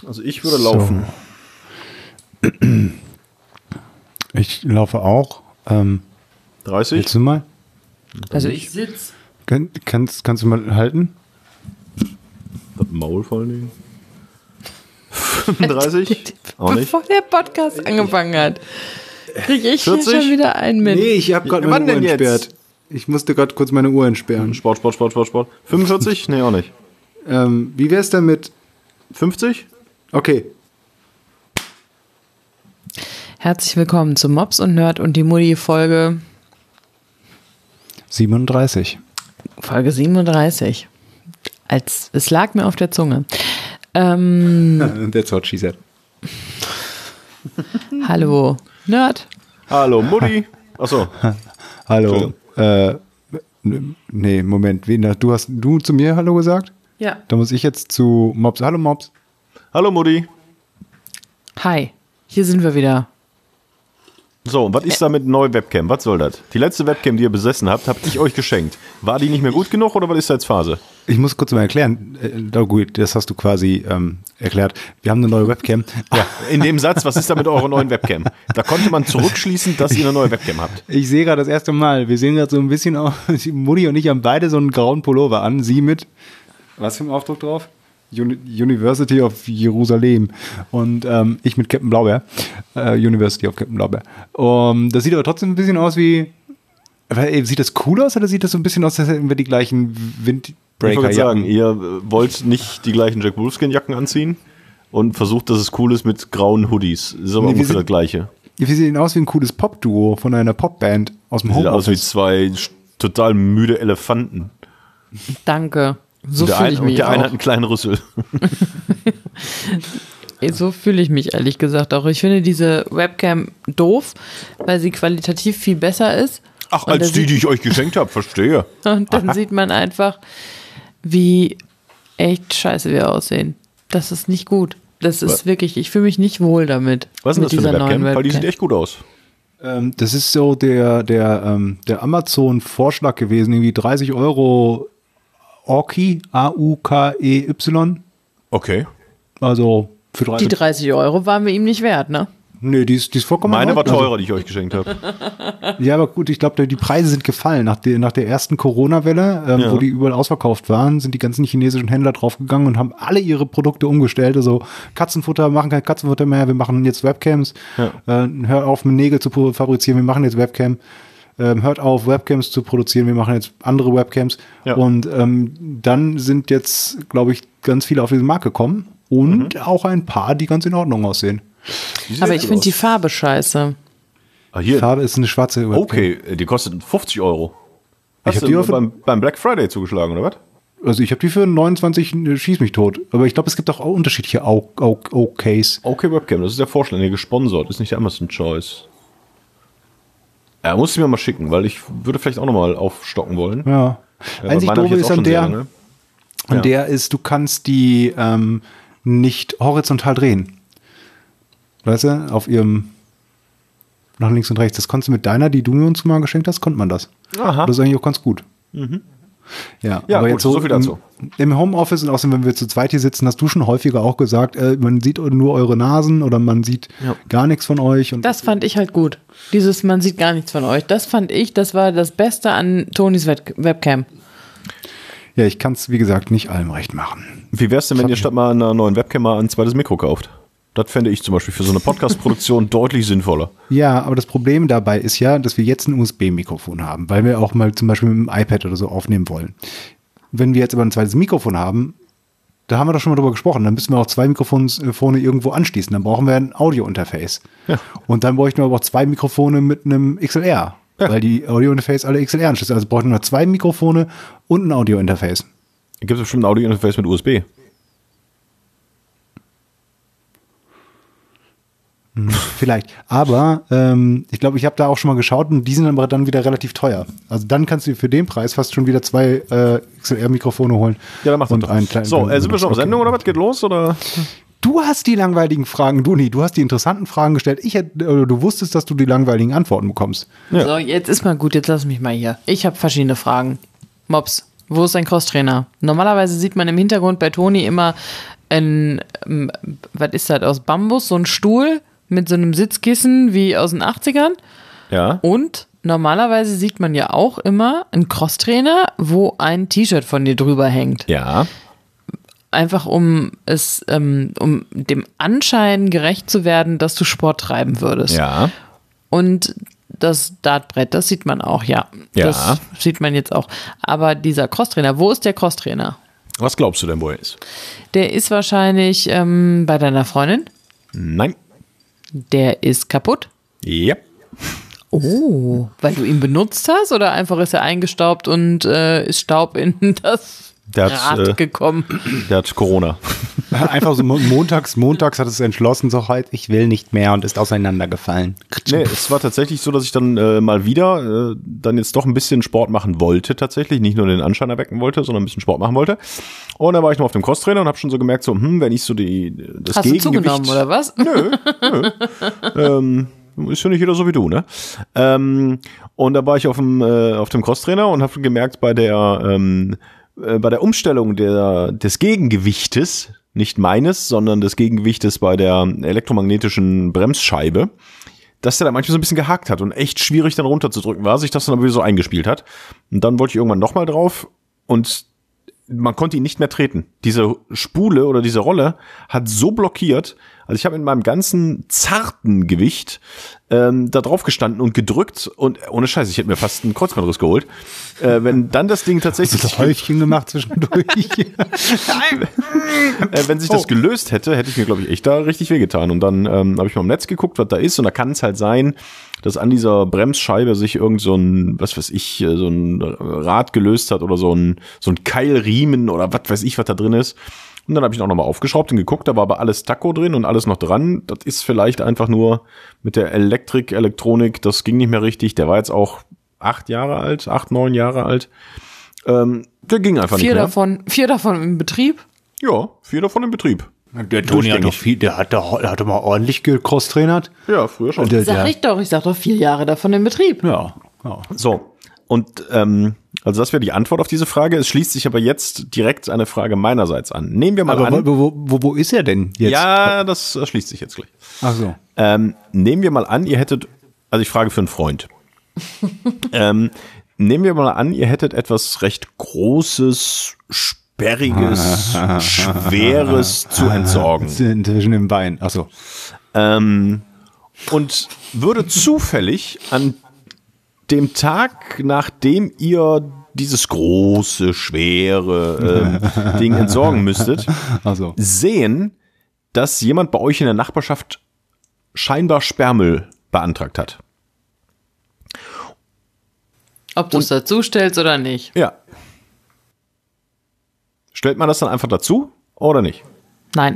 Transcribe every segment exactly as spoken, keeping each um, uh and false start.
Also ich würde laufen. So. Ich laufe auch. Ähm, dreißig? Willst du mal? Also ich sitze. Kann, kannst, kannst du mal halten? Das Maul vor allen Dingen. fünfunddreißig? Auch nicht. Bevor der Podcast angefangen hat, kriege ich vierzig? hier schon wieder einen mit. Nee, ich habe gerade Ja, meine wann Uhr denn jetzt? entsperrt. Ich musste gerade kurz meine Uhr entsperren. Sport, Sport, Sport, Sport, Sport. fünfundvierzig? Nee, auch nicht. Ähm, wie wär's denn mit... fünfzig? Okay. Herzlich willkommen zu Mops und Nerd und die Mutti Folge siebenunddreißig. Folge siebenunddreißig. Als es lag mir auf der Zunge. Ähm, That's what she said. hallo Nerd. Hallo Mutti. Achso. Hallo. Äh, nee, Moment. Wen, du hast du zu mir Hallo gesagt? Ja. Da muss ich jetzt zu Mops. Hallo Mops. Hallo Mutti. Hi, hier sind wir wieder. So, und was ist da mit neuer Webcam? Was soll das? Die letzte Webcam, die ihr besessen habt, habe ich euch geschenkt. War die nicht mehr gut genug oder was ist da jetzt Phase? Ich muss kurz mal erklären. Äh, gut, das hast du quasi ähm, erklärt. Wir haben eine neue Webcam. Ja, in dem Satz, was ist da mit eurer neuen Webcam? Da konnte man zurückschließen, dass ihr eine neue Webcam habt. Ich sehe gerade das erste Mal. Wir sehen gerade so ein bisschen aus. Mutti und ich haben beide so einen grauen Pullover an. Sie mit, was für ein Aufdruck drauf? Uni- University of Jerusalem. Und ähm, ich mit Captain Blaubeer. Äh, University of Captain Blaubeer. Um, das sieht aber trotzdem ein bisschen aus wie. Ey, sieht das cool aus oder sieht das so ein bisschen aus, als hätten wir die gleichen Windbreaker? Ich wollte sagen, ihr wollt nicht die gleichen Jack Wolfskin-Jacken anziehen und versucht, dass es cool ist mit grauen Hoodies. Das ist aber Nee, wir ungefähr sind- das Gleiche. Wir sehen aus wie ein cooles Pop-Duo von einer Popband aus dem Sieht aus wie Homeoffice. zwei sch- total müde Elefanten. Danke. So der fühle ein, ich und mich der eine auch. hat einen kleinen Rüssel. So fühle ich mich ehrlich gesagt auch. Ich finde diese Webcam doof, weil sie qualitativ viel besser ist. Ach, Und da als die, sieht- die ich euch geschenkt habe, verstehe. Und dann sieht man einfach, wie echt scheiße wir aussehen. Das ist nicht gut. Das ist Was? wirklich, ich fühle mich nicht wohl damit. Was ist denn mit das für eine dieser Webcam? neuen Weil die sieht echt gut aus. Ähm, das ist so der, der, ähm, der Amazon-Vorschlag gewesen, irgendwie dreißig Euro Aukey, A U K E Y. Okay. Also für Die dreißig. dreißig Euro waren wir ihm nicht wert, ne? Nee, die ist, die ist vollkommen Meine in war Ordnung. teurer, die ich euch geschenkt habe. Also, ja, aber gut, ich glaube, die Preise sind gefallen. Nach der, nach der ersten Corona-Welle, ähm, Ja. wo die überall ausverkauft waren, sind die ganzen chinesischen Händler draufgegangen und haben alle ihre Produkte umgestellt. Also Katzenfutter, machen kein Katzenfutter mehr, wir machen jetzt Webcams. Ja. Äh, hört auf, mit Nägel zu pro- fabrizieren, wir machen jetzt Webcam. Ähm, hört auf, Webcams zu produzieren, wir machen jetzt andere Webcams. Ja. Und ähm, dann sind jetzt, glaube ich, ganz viele auf diesen Markt gekommen und auch ein paar, die ganz in Ordnung aussehen. Die sieht Aber echt ich gut finde die aus. Farbe scheiße. Ah, Die hier. Farbe ist eine schwarze Webcam. Okay, die kostet fünfzig Euro. Ich Hast hab die du auch für- beim, beim Black Friday zugeschlagen, oder was? Also ich habe die für neunundzwanzig, äh, schieß mich tot. Aber ich glaube, es gibt auch unterschiedliche O-Ks. Okay, Webcam, das ist der Vorschlag, der gesponsert, ist nicht der Amazon Choice. Er muss sie mir mal schicken, weil ich würde vielleicht auch nochmal aufstocken wollen. Ja. Ja, weil Einzig meine hab ich doofe jetzt ist auch an schon sehr der, lange. an Ja. der ist, du kannst die ähm, nicht horizontal drehen. Weißt du, auf ihrem nach links und rechts. Das konntest du mit deiner, die du mir uns mal geschenkt hast, konnte man das. Aha. Das ist eigentlich auch ganz gut. Ja, Ja, aber gut, jetzt so, so viel dazu. Im, im Homeoffice und außerdem, wenn wir zu zweit hier sitzen, hast du schon häufiger auch gesagt, äh, man sieht nur eure Nasen oder man sieht Ja. gar nichts von euch. Und Das fand ich halt gut. Dieses, man sieht gar nichts von euch. Das fand ich, das war das Beste an Tonis Web- Webcam. ja, ich kann es, wie gesagt, nicht allem recht machen. Wie wär's denn, wenn ihr statt mal einer neuen Webcam mal ein zweites Mikro kauft? Das fände ich zum Beispiel für so eine Podcast-Produktion deutlich sinnvoller. Ja, aber das Problem dabei ist ja, dass wir jetzt ein U S B-Mikrofon haben, weil wir auch mal zum Beispiel mit dem iPad oder so aufnehmen wollen. Wenn wir jetzt aber ein zweites Mikrofon haben, da haben wir doch schon mal drüber gesprochen, dann müssen wir auch zwei Mikrofone äh, irgendwo anschließen. Dann brauchen wir ein Audio-Interface. Ja. Und dann bräuchten wir aber auch zwei Mikrofone mit einem X L R, Ja. weil die Audio-Interface alle X L R-Anschlüsse. Also bräuchten wir zwei Mikrofone und ein Audio-Interface. Gibt es bestimmt ein Audio-Interface mit U S B? Vielleicht. Aber ähm, ich glaube, ich habe da auch schon mal geschaut und die sind aber dann wieder relativ teuer. Also dann kannst du für den Preis fast schon wieder zwei äh, X L R-Mikrofone holen. Ja, dann mach das und doch. einen kleinen. So, äh, sind wir schon auf Okay. Sendung oder was? Geht los? Oder? Du hast die langweiligen Fragen, du nie. Du hast die interessanten Fragen gestellt. Ich hätte, oder du wusstest, dass du die langweiligen Antworten bekommst. Ja. So, jetzt ist mal gut, jetzt lass mich mal hier. Ich habe verschiedene Fragen. Mops, Wo ist ein Crosstrainer? Normalerweise sieht man im Hintergrund bei Toni immer ein, ähm, was ist das, aus Bambus, so ein Stuhl mit so einem Sitzkissen wie aus den achtzigern. Ja. Und normalerweise sieht man ja auch immer einen Crosstrainer, wo ein T-Shirt von dir drüber hängt. Ja. Einfach um es, ähm, um dem Anschein gerecht zu werden, dass du Sport treiben würdest. Ja. Und das Dartbrett, das sieht man auch, ja. Ja. Das sieht man jetzt auch. Aber dieser Crosstrainer, wo ist der Crosstrainer? Was glaubst du denn, wo er ist? Der ist wahrscheinlich ähm, bei deiner Freundin. Nein. Der ist kaputt. Ja. Oh, weil du ihn benutzt hast oder einfach ist er eingestaubt und äh, ist Staub in das Der hat, Rad äh, gekommen? Der hat Corona. Einfach so montags, montags hat es entschlossen, so halt, ich will nicht mehr und ist auseinandergefallen. Nee, es war tatsächlich so, dass ich dann äh, mal wieder äh, dann jetzt doch ein bisschen Sport machen wollte tatsächlich. Nicht nur den Anschein erwecken wollte, sondern ein bisschen Sport machen wollte. Und dann war ich noch auf dem Crosstrainer und habe schon so gemerkt, so, hm, wenn ich so die das Hast du Gegengewicht... zugenommen oder was? Nö, nö. ähm, ist ja nicht jeder so wie du, ne? Ähm, und da war ich auf dem, äh, auf dem Crosstrainer und habe gemerkt, bei der, ähm, äh, bei der Umstellung der, des Gegengewichtes, nicht meines, sondern des Gegengewichtes bei der elektromagnetischen Bremsscheibe, dass der da manchmal so ein bisschen gehakt hat und echt schwierig dann runterzudrücken war, sich das dann aber wieder so eingespielt hat. Und dann wollte ich irgendwann nochmal drauf und man konnte ihn nicht mehr treten. Diese Spule oder diese Rolle hat so blockiert, also ich habe mit meinem ganzen zarten Gewicht ähm, da drauf gestanden und gedrückt und ohne Scheiß, ich hätte mir fast einen Kreuzbandriss geholt. Äh, wenn dann das Ding tatsächlich... Hast du das Häufchen gemacht zwischendurch? äh, wenn sich das gelöst hätte, hätte ich mir, glaube ich, echt da richtig wehgetan. Und dann ähm, habe ich mal im Netz geguckt, was da ist und da kann es halt sein, dass an dieser Bremsscheibe sich irgend so ein, was weiß ich, so ein Rad gelöst hat oder so ein, so ein Keilriemen oder was weiß ich, was da drin ist. Und dann habe ich ihn auch nochmal aufgeschraubt und geguckt, da war aber alles Taco drin und alles noch dran. Das ist vielleicht einfach nur mit der Elektrik, Elektronik, das ging nicht mehr richtig. Der war jetzt auch acht Jahre alt, acht, neun Jahre alt. Ähm, der ging einfach Vier nicht mehr. davon, vier davon im Betrieb? Ja, vier davon im Betrieb. Der Toni hat doch viel, der hat doch, der hat doch mal ordentlich gecrosstrainert. Ja, früher schon. Der, Sag der, ich doch, ich sag doch vier Jahre davon im Betrieb. ja, ja. So, und ähm, also das wäre die Antwort auf diese Frage. Es schließt sich aber jetzt direkt eine Frage meinerseits an. Nehmen wir mal Aber an. wo, wo, wo ist er denn jetzt? Ja, das äh, schließt sich jetzt gleich. Ach so. Ähm, nehmen wir mal an, ihr hättet, also ich frage für einen Freund. ähm, nehmen wir mal an, ihr hättet etwas recht Großes, Sperriges, Schweres zu entsorgen. Zwischen dem Bein. Ach so. Ähm, und würde zufällig an dem Tag, nachdem ihr dieses große, schwere äh, Ding entsorgen müsstet, Ach so. sehen, dass jemand bei euch in der Nachbarschaft scheinbar Sperrmüll beantragt hat. Ob du es dazu stellst oder nicht. Ja. Stellt man das dann einfach dazu oder nicht? Nein.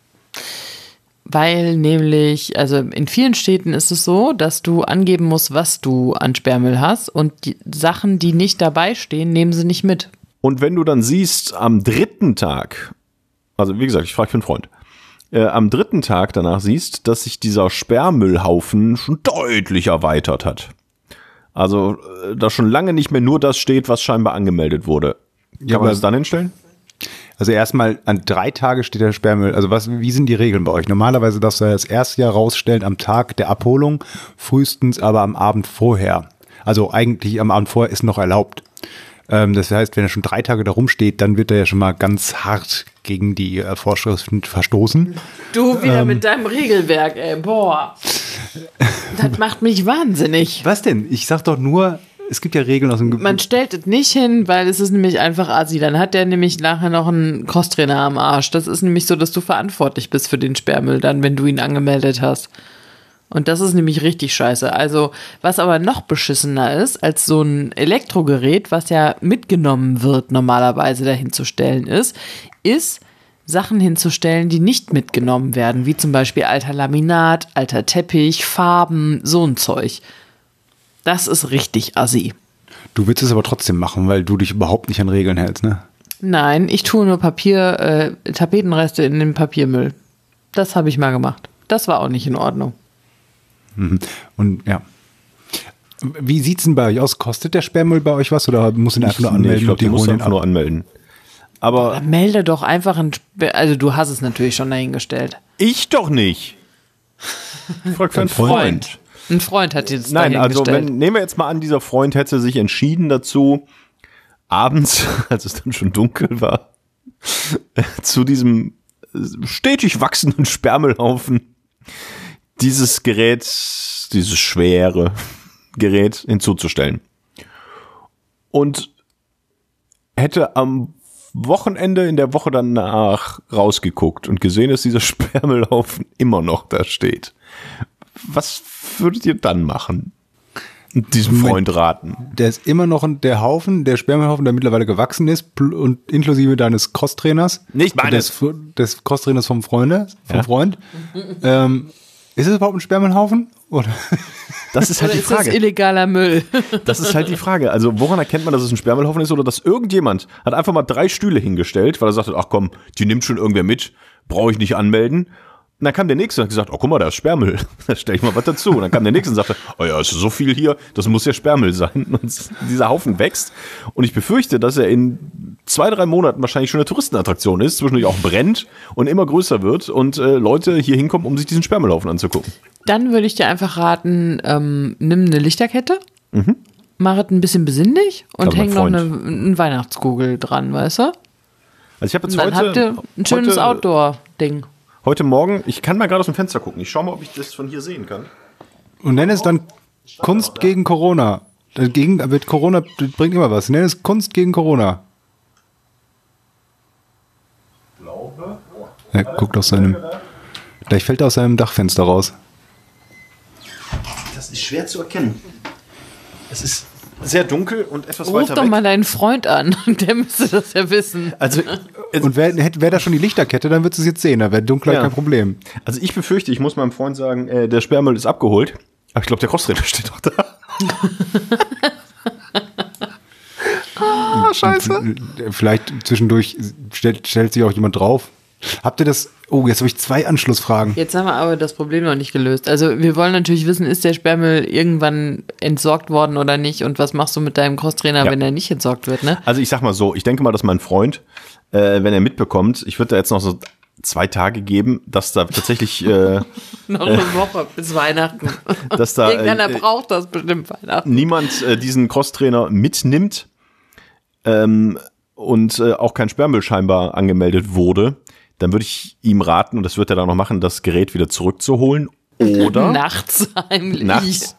Weil nämlich, also in vielen Städten ist es so, dass du angeben musst, was du an Sperrmüll hast und die Sachen, die nicht dabei stehen, nehmen sie nicht mit. Und wenn du dann siehst, am dritten Tag, also wie gesagt, ich frage für einen Freund, äh, am dritten Tag danach siehst, dass sich dieser Sperrmüllhaufen schon deutlich erweitert hat. Also äh, da schon lange nicht mehr nur das steht, was scheinbar angemeldet wurde. Kann Ja, man aber- das dann hinstellen? Also erstmal an drei Tage steht der Sperrmüll. Also was, wie sind die Regeln bei euch? Normalerweise darfst du das erste Jahr rausstellen am Tag der Abholung, frühestens aber am Abend vorher. Also eigentlich am Abend vorher ist noch erlaubt. Ähm, das heißt, wenn er schon drei Tage da rumsteht, dann wird er ja schon mal ganz hart gegen die äh, Vorschriften verstoßen. Du wieder mit deinem Regelwerk, ey, boah. Das macht mich wahnsinnig. Was denn? Ich sag doch nur, es gibt ja Regeln aus dem Ge- Man stellt es nicht hin, weil es ist nämlich einfach assi. Dann hat der nämlich nachher noch einen Crosstrainer am Arsch. Das ist nämlich so, dass du verantwortlich bist für den Sperrmüll dann, wenn du ihn angemeldet hast. Und das ist nämlich richtig scheiße. Also, was aber noch beschissener ist, als so ein Elektrogerät, was ja mitgenommen wird, normalerweise dahin zu stellen ist, ist Sachen hinzustellen, die nicht mitgenommen werden, wie zum Beispiel alter Laminat, alter Teppich, Farben, so ein Zeug. Das ist richtig assi. Du willst es aber trotzdem machen, weil du dich überhaupt nicht an Regeln hältst, ne? Nein, ich tue nur Papier, äh, Tapetenreste in den Papiermüll. Das habe ich mal gemacht. Das war auch nicht in Ordnung. Und ja. Wie sieht's denn bei euch aus? Kostet der Sperrmüll bei euch was oder muss ihn einfach nur anmelden? Nee, ich glaube, und die die muss holen ihn einfach ab? nur anmelden. Aber Melde doch einfach ein, Spe- also du hast es natürlich schon dahingestellt. ich doch nicht. Frag für einen Freund. Ein Freund hat dir das Nein, also dahingestellt. wenn, nehmen wir jetzt mal an, dieser Freund hätte sich entschieden dazu, abends, als es dann schon dunkel war, zu diesem stetig wachsenden Sperrmüllhaufen dieses Gerät, dieses schwere Gerät hinzuzustellen. Und hätte am Wochenende in der Woche danach rausgeguckt und gesehen, dass dieser Sperrmüllhaufen immer noch da steht. Was würdet ihr dann machen? Und diesem Freund raten? Der ist immer noch ein- der Haufen, der Sperrmüllhaufen, der mittlerweile gewachsen ist pl- und inklusive deines Crosstrainers. Nicht meines. Des, des Crosstrainers vom Freunde, vom Ja. Freund. Ähm, ist es überhaupt ein Sperrmüllhaufen? Oder? Das ist halt Oder die ist das Frage. illegaler Müll? Das ist halt die Frage. Also woran erkennt man, dass es ein Sperrmüllhaufen ist oder dass irgendjemand hat einfach mal drei Stühle hingestellt, weil er sagte, ach komm, die nimmt schon irgendwer mit, brauche ich nicht anmelden. Und dann kam der Nächste und hat gesagt, oh guck mal, da ist Sperrmüll. Da stelle ich mal was dazu. Und dann kam der Nächste und sagte, oh ja, es ist so viel hier, das muss ja Sperrmüll sein. Und dieser Haufen wächst. Und ich befürchte, dass er in zwei, drei Monaten wahrscheinlich schon eine Touristenattraktion ist, zwischendurch auch brennt und immer größer wird und äh, Leute hier hinkommen, um sich diesen Sperrmüllhaufen anzugucken. Dann würde ich dir einfach raten, ähm, nimm eine Lichterkette, mach es ein bisschen besinnlich und Also mein häng noch eine, Freund. einen Weihnachtskugel dran, weißt du? Also ich habe Und jetzt dann heute, habt ihr ein schönes heute, Outdoor-Ding. heute Morgen, ich kann mal gerade aus dem Fenster gucken. Ich schau mal, ob ich das von hier sehen kann. Und nenn es dann Kunst gegen Corona. Dagegen wird Corona bringt immer was. Nenn es Kunst gegen Corona. Glaube. Er guckt aus seinem. Gleich fällt er aus seinem Dachfenster raus. Das ist schwer zu erkennen. Es ist sehr dunkel und etwas Ruf weiter doch weg. mal deinen Freund an, der müsste das ja wissen. Also, Und wäre wär da schon die Lichterkette, dann würdest du es jetzt sehen. Da wäre Dunkelheit Ja. kein Problem. also ich befürchte, ich muss meinem Freund sagen, äh, der Sperrmüll ist abgeholt. Aber ich glaube, der Crosstrainer steht doch da. ah, scheiße. Vielleicht zwischendurch stellt, stellt sich auch jemand drauf. Habt ihr das? Oh, jetzt habe ich zwei Anschlussfragen. Jetzt haben wir aber das Problem noch nicht gelöst. Also wir wollen natürlich wissen, ist der Sperrmüll irgendwann entsorgt worden oder nicht? Und was machst du mit deinem Crosstrainer, Ja. wenn er nicht entsorgt wird, ne? Also ich sag mal so, ich denke mal, dass mein Freund, äh, wenn er mitbekommt, ich würde da jetzt noch so zwei Tage geben, dass da tatsächlich, äh, Noch eine Woche bis Weihnachten. dass da Irgendeiner äh, braucht das bestimmt Weihnachten. niemand äh, diesen Crosstrainer mitnimmt ähm, und äh, auch kein Sperrmüll scheinbar angemeldet wurde, dann würde ich ihm raten, und das wird er dann noch machen, das Gerät wieder zurückzuholen oder Nachts heimlich. nachts.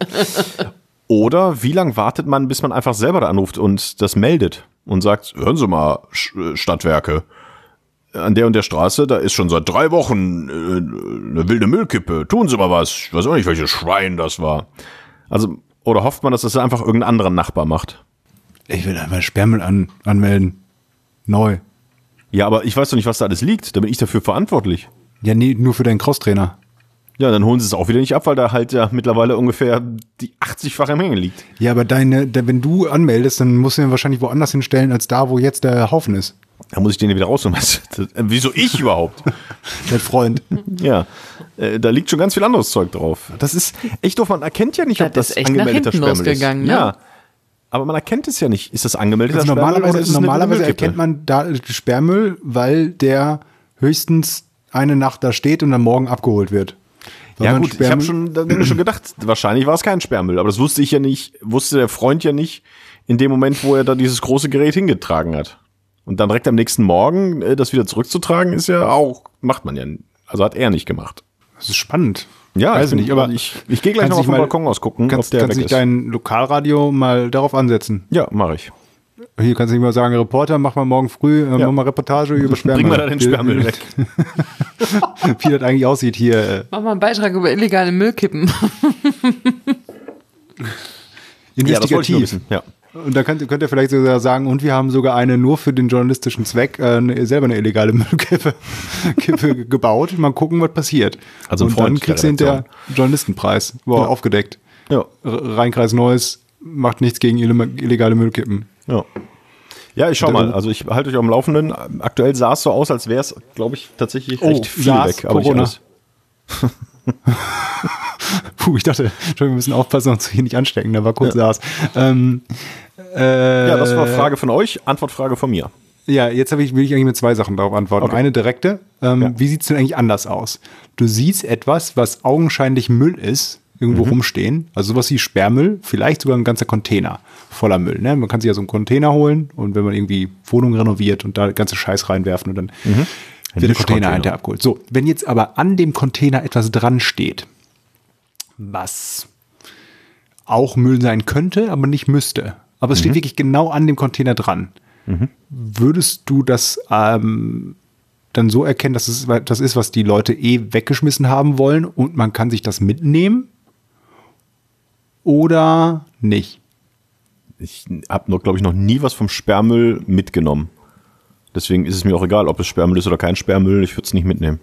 Oder wie lange wartet man, bis man einfach selber da anruft und das meldet und sagt, hören Sie mal, Sch- Stadtwerke, an der und der Straße, da ist schon seit drei Wochen äh, eine wilde Müllkippe, tun Sie mal was, ich weiß auch nicht, welches Schwein das war. Also, oder hofft man, dass das einfach irgendein anderer Nachbar macht? Ich will einfach Sperrmüll an, anmelden. Neu. Ja, aber ich weiß doch nicht, was da alles liegt, da bin ich dafür verantwortlich. Ja, nee, nur für deinen Crosstrainer. Ja, dann holen Sie es auch wieder nicht ab, weil da halt ja mittlerweile ungefähr die achtzigfache Menge liegt. Ja, aber deine, da, wenn du anmeldest, dann musst du ihn wahrscheinlich woanders hinstellen, als da, wo jetzt der Haufen ist. Da muss ich den ja wieder rausholen. Was- das- äh, Wieso ich überhaupt? Dein Freund. Ja, äh, da liegt schon ganz viel anderes Zeug drauf. Das ist echt doof, man erkennt ja nicht, ob Das das ist echt nach angemeldeter hinten Sperrmüll ist. losgegangen, ne? Ja, aber man erkennt es ja nicht. Ist das angemeldeter Also Sperrmüll oder normalerweise ist es eine normalerweise Müllkippe? erkennt man da Sperrmüll, weil der höchstens eine Nacht da steht und dann morgen abgeholt wird. Weil Ja man gut, ich habe Sperrmüll- schon, da hab ich schon gedacht, wahrscheinlich war es kein Sperrmüll, aber das wusste ich ja nicht, wusste der Freund ja nicht in dem Moment, wo er da dieses große Gerät hingetragen hat. Und dann direkt am nächsten Morgen äh, das wieder zurückzutragen, ist ja auch, macht man ja, also hat er nicht gemacht. Das ist spannend. Ja, Weiß ich, ich nicht, aber ich, ich gehe gleich kannst noch auf dich den mal- Balkon ausgucken, Kannst, ob der kannst weg dich ist. dein Lokalradio mal darauf ansetzen. Ja, mache ich. Hier kannst du nicht mal sagen, Reporter, mach mal morgen früh, äh, Ja. mach mal Reportage über Sperrmüll. Bring mal da den Sperrmüll weg. Wie das eigentlich aussieht hier. äh, Mach mal einen Beitrag über illegale Müllkippen. Ja, das wollte ich nur Investigativ. wissen. Ja. Und da könnt, könnt ihr vielleicht sogar sagen, und wir haben sogar eine nur für den journalistischen Zweck äh, eine, selber eine illegale Müllkippe Kippe gebaut. Mal gucken, was passiert. Also ein und Freund dann der kriegst du hinterher Redaktion. Journalistenpreis. Wow, Ja. aufgedeckt. Ja. R- Rheinkreis Neues macht nichts gegen ille- illegale Müllkippen. Ja. Ja, ich schau Und mal. dann- Also ich halte euch auf dem Laufenden. Aktuell sah es so aus, als wäre es, glaube ich, tatsächlich Oh, recht viel SARS, weg. Aber Corona. nicht alles. Puh, ich dachte, wir müssen aufpassen, uns hier nicht anstecken. Da war kurz Ja. Saas. Ähm, äh, Ja, das war Frage von euch, Antwortfrage von mir. Ja, jetzt habe ich, will ich eigentlich mit zwei Sachen darauf antworten. Okay. Eine direkte. Ähm, Ja. Wie sieht es denn eigentlich anders aus? Du siehst etwas, was augenscheinlich Müll ist, irgendwo Mhm. rumstehen. Also sowas wie Sperrmüll, vielleicht sogar ein ganzer Container voller Müll. Ne? Man kann sich ja so einen Container holen und wenn man irgendwie Wohnungen renoviert und da ganze Scheiß reinwerfen und dann Mhm. Ein wird der Container Mischcontainer. hinterher abgeholt. So, wenn jetzt aber an dem Container etwas dran steht, was auch Müll sein könnte, aber nicht müsste. Aber es steht wirklich genau an dem Container dran. Würdest du das ähm, dann so erkennen, dass es das ist, was die Leute eh weggeschmissen haben wollen und man kann sich das mitnehmen? Oder nicht? Ich habe noch, glaube ich, noch nie was vom Sperrmüll mitgenommen. Deswegen ist es mir auch egal, ob es Sperrmüll ist oder kein Sperrmüll. Ich würde es nicht mitnehmen.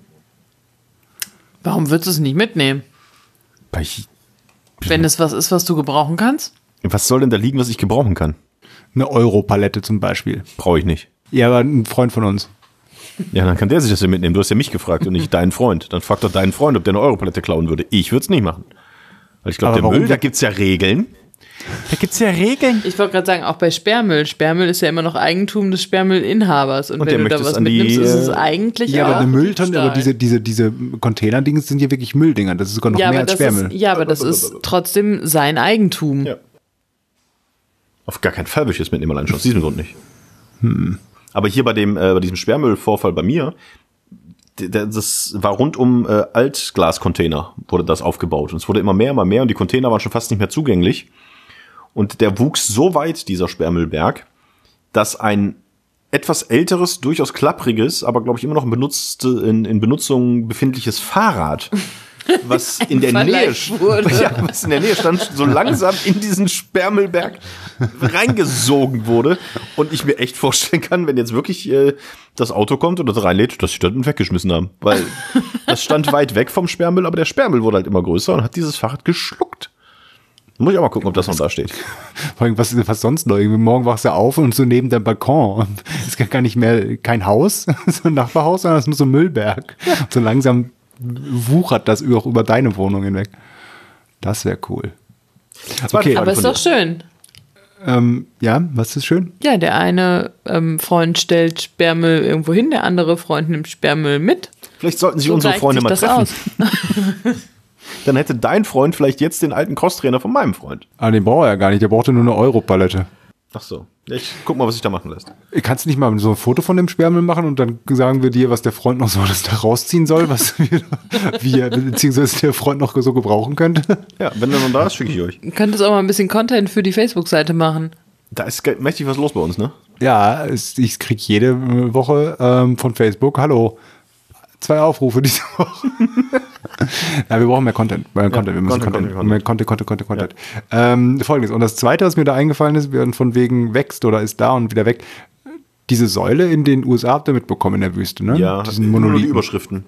Warum würdest du es nicht mitnehmen? Weil ich, Wenn es was ist, was du gebrauchen kannst? was soll denn da liegen, was ich gebrauchen kann? Eine Euro-Palette zum Beispiel. Brauche ich nicht. Ja, aber ein Freund von uns. Ja, dann kann der sich das ja mitnehmen. Du hast ja mich gefragt und nicht deinen Freund. Dann frag doch deinen Freund, ob der eine Europalette klauen würde. Ich würde es nicht machen. Weil ich glaube, Aber der warum Müll, da wir- gibt es ja Regeln. Da gibt es ja Regeln. Ich wollte gerade sagen, auch bei Sperrmüll. Sperrmüll ist ja immer noch Eigentum des Sperrmüllinhabers. Und, Und der wenn du da möchte es was an die, mitnimmst, ist es äh, eigentlich Ja, auch aber eine Mülltonne, Diebstahl. aber diese, diese, diese Container-Dings sind ja wirklich Mülldinger. Das ist sogar noch ja, mehr aber als das Sperrmüll. ist, ja, aber das ist trotzdem sein Eigentum. Ja. Auf gar keinen Fall würde ich es mitnehmen, allein schon aus diesem Grund nicht. Aber hier bei dem äh, bei diesem Sperrmüllvorfall bei mir, d- d- das war rund um äh, Altglascontainer wurde das aufgebaut. Und es wurde immer mehr, immer mehr und die Container waren schon fast nicht mehr zugänglich. Und der wuchs so weit, dieser Sperrmüllberg, dass ein etwas älteres, durchaus klappriges, aber glaube ich immer noch in, benutzte, in, in Benutzung befindliches Fahrrad, was in der Nähe Verleiht wurde. ja, was in der Nähe stand, so langsam in diesen Sperrmüllberg reingesogen wurde und ich mir echt vorstellen kann, wenn jetzt wirklich äh, das Auto kommt und das reinlädt, dass sie das dann weggeschmissen haben, weil das stand weit weg vom Sperrmüll, aber der Sperrmüll wurde halt immer größer und hat dieses Fahrrad geschluckt. Muss ich auch mal gucken, ob das noch da steht. Vor allem, was, was sonst noch? Irgendwie morgen wachst du auf und so neben deinem Balkon ist gar nicht mehr kein Haus, so ein Nachbarhaus, sondern es ist nur so ein Müllberg. So langsam wuchert das auch über deine Wohnung hinweg. Das wäre cool. Zweite Okay. Frage Aber ist von doch dir. schön. Ähm, ja, was ist schön? Ja, der eine ähm, Freund stellt Sperrmüll irgendwo hin, der andere Freund nimmt Sperrmüll mit. Vielleicht sollten sich So unsere gleicht Freunde sich mal das treffen. aus. Dann hätte dein Freund vielleicht jetzt den alten Crosstrainer von meinem Freund. Aber den braucht er ja gar nicht, der brauchte nur eine Euro-Palette. Ach so. Ich guck mal, was sich da machen lässt. Kannst du nicht mal so ein Foto von dem Sperrmüll machen und dann sagen wir dir, was der Freund noch so alles da rausziehen soll, was wir, wie er, beziehungsweise der Freund noch so gebrauchen könnte? Ja, wenn er noch da ist, schicke ich euch. Du könntest auch mal ein bisschen Content für die Facebook-Seite machen. Da ist ge- mächtig was los bei uns, ne? Ja, es, ich krieg jede Woche ähm, von Facebook, hallo, zwei Aufrufe diese Woche. Ja, wir brauchen mehr Content. Mehr Content. Wir müssen Content, Content, Content, mehr Content, Content, Content, Content. Ähm, Folgendes. Und das Zweite, was mir da eingefallen ist, während von wegen wächst oder ist da und wieder weg, diese Säule in den U S A habt ihr mitbekommen in der Wüste, ne? Ja, Diesen nur die Monolithen. Überschriften.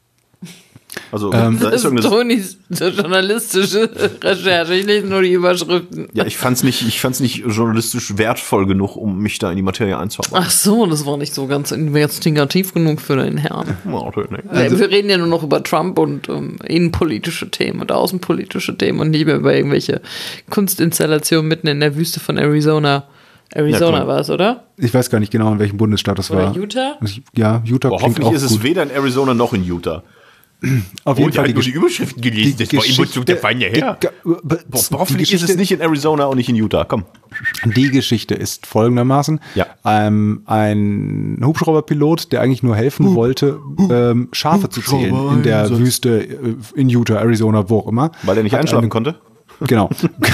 Also, Ähm, da Das ist ist irgendeine. Tonis journalistische Recherche. Ich lese nur die Überschriften. Ja, ich fand's nicht, ich fand's nicht journalistisch wertvoll genug, um mich da in die Materie einzuarbeiten. Ach so, das war nicht so ganz investigativ genug für den Herrn. Ja, natürlich nicht. Äh, wir reden ja nur noch über Trump und ähm, innenpolitische Themen und außenpolitische Themen und nicht mehr über irgendwelche Kunstinstallationen mitten in der Wüste von Arizona. Arizona Ja, klar. war es, oder? Ich weiß gar nicht genau, in welchem Bundesstaat das Oder war. Utah? Ich- Ja, Utah Aber klingt hoffentlich auch ist es gut. weder in Arizona noch in Utah. Auf Oh, jeden ich Fall habe nur Gesch- die Überschriften gelesen, das war Emotion der Feinde her. die- Boah, die hoffentlich ist es Geschichte- nicht in Arizona und nicht in Utah. Komm. Die Geschichte ist folgendermaßen. Ja. Ähm, ein Hubschrauberpilot, der eigentlich nur helfen wollte, ähm, Schafe zu zählen in der Hubschrauber-Einsatz. Wüste, äh, in Utah, Arizona, wo auch immer. Weil er nicht Hat einschlafen eine- konnte. Genau.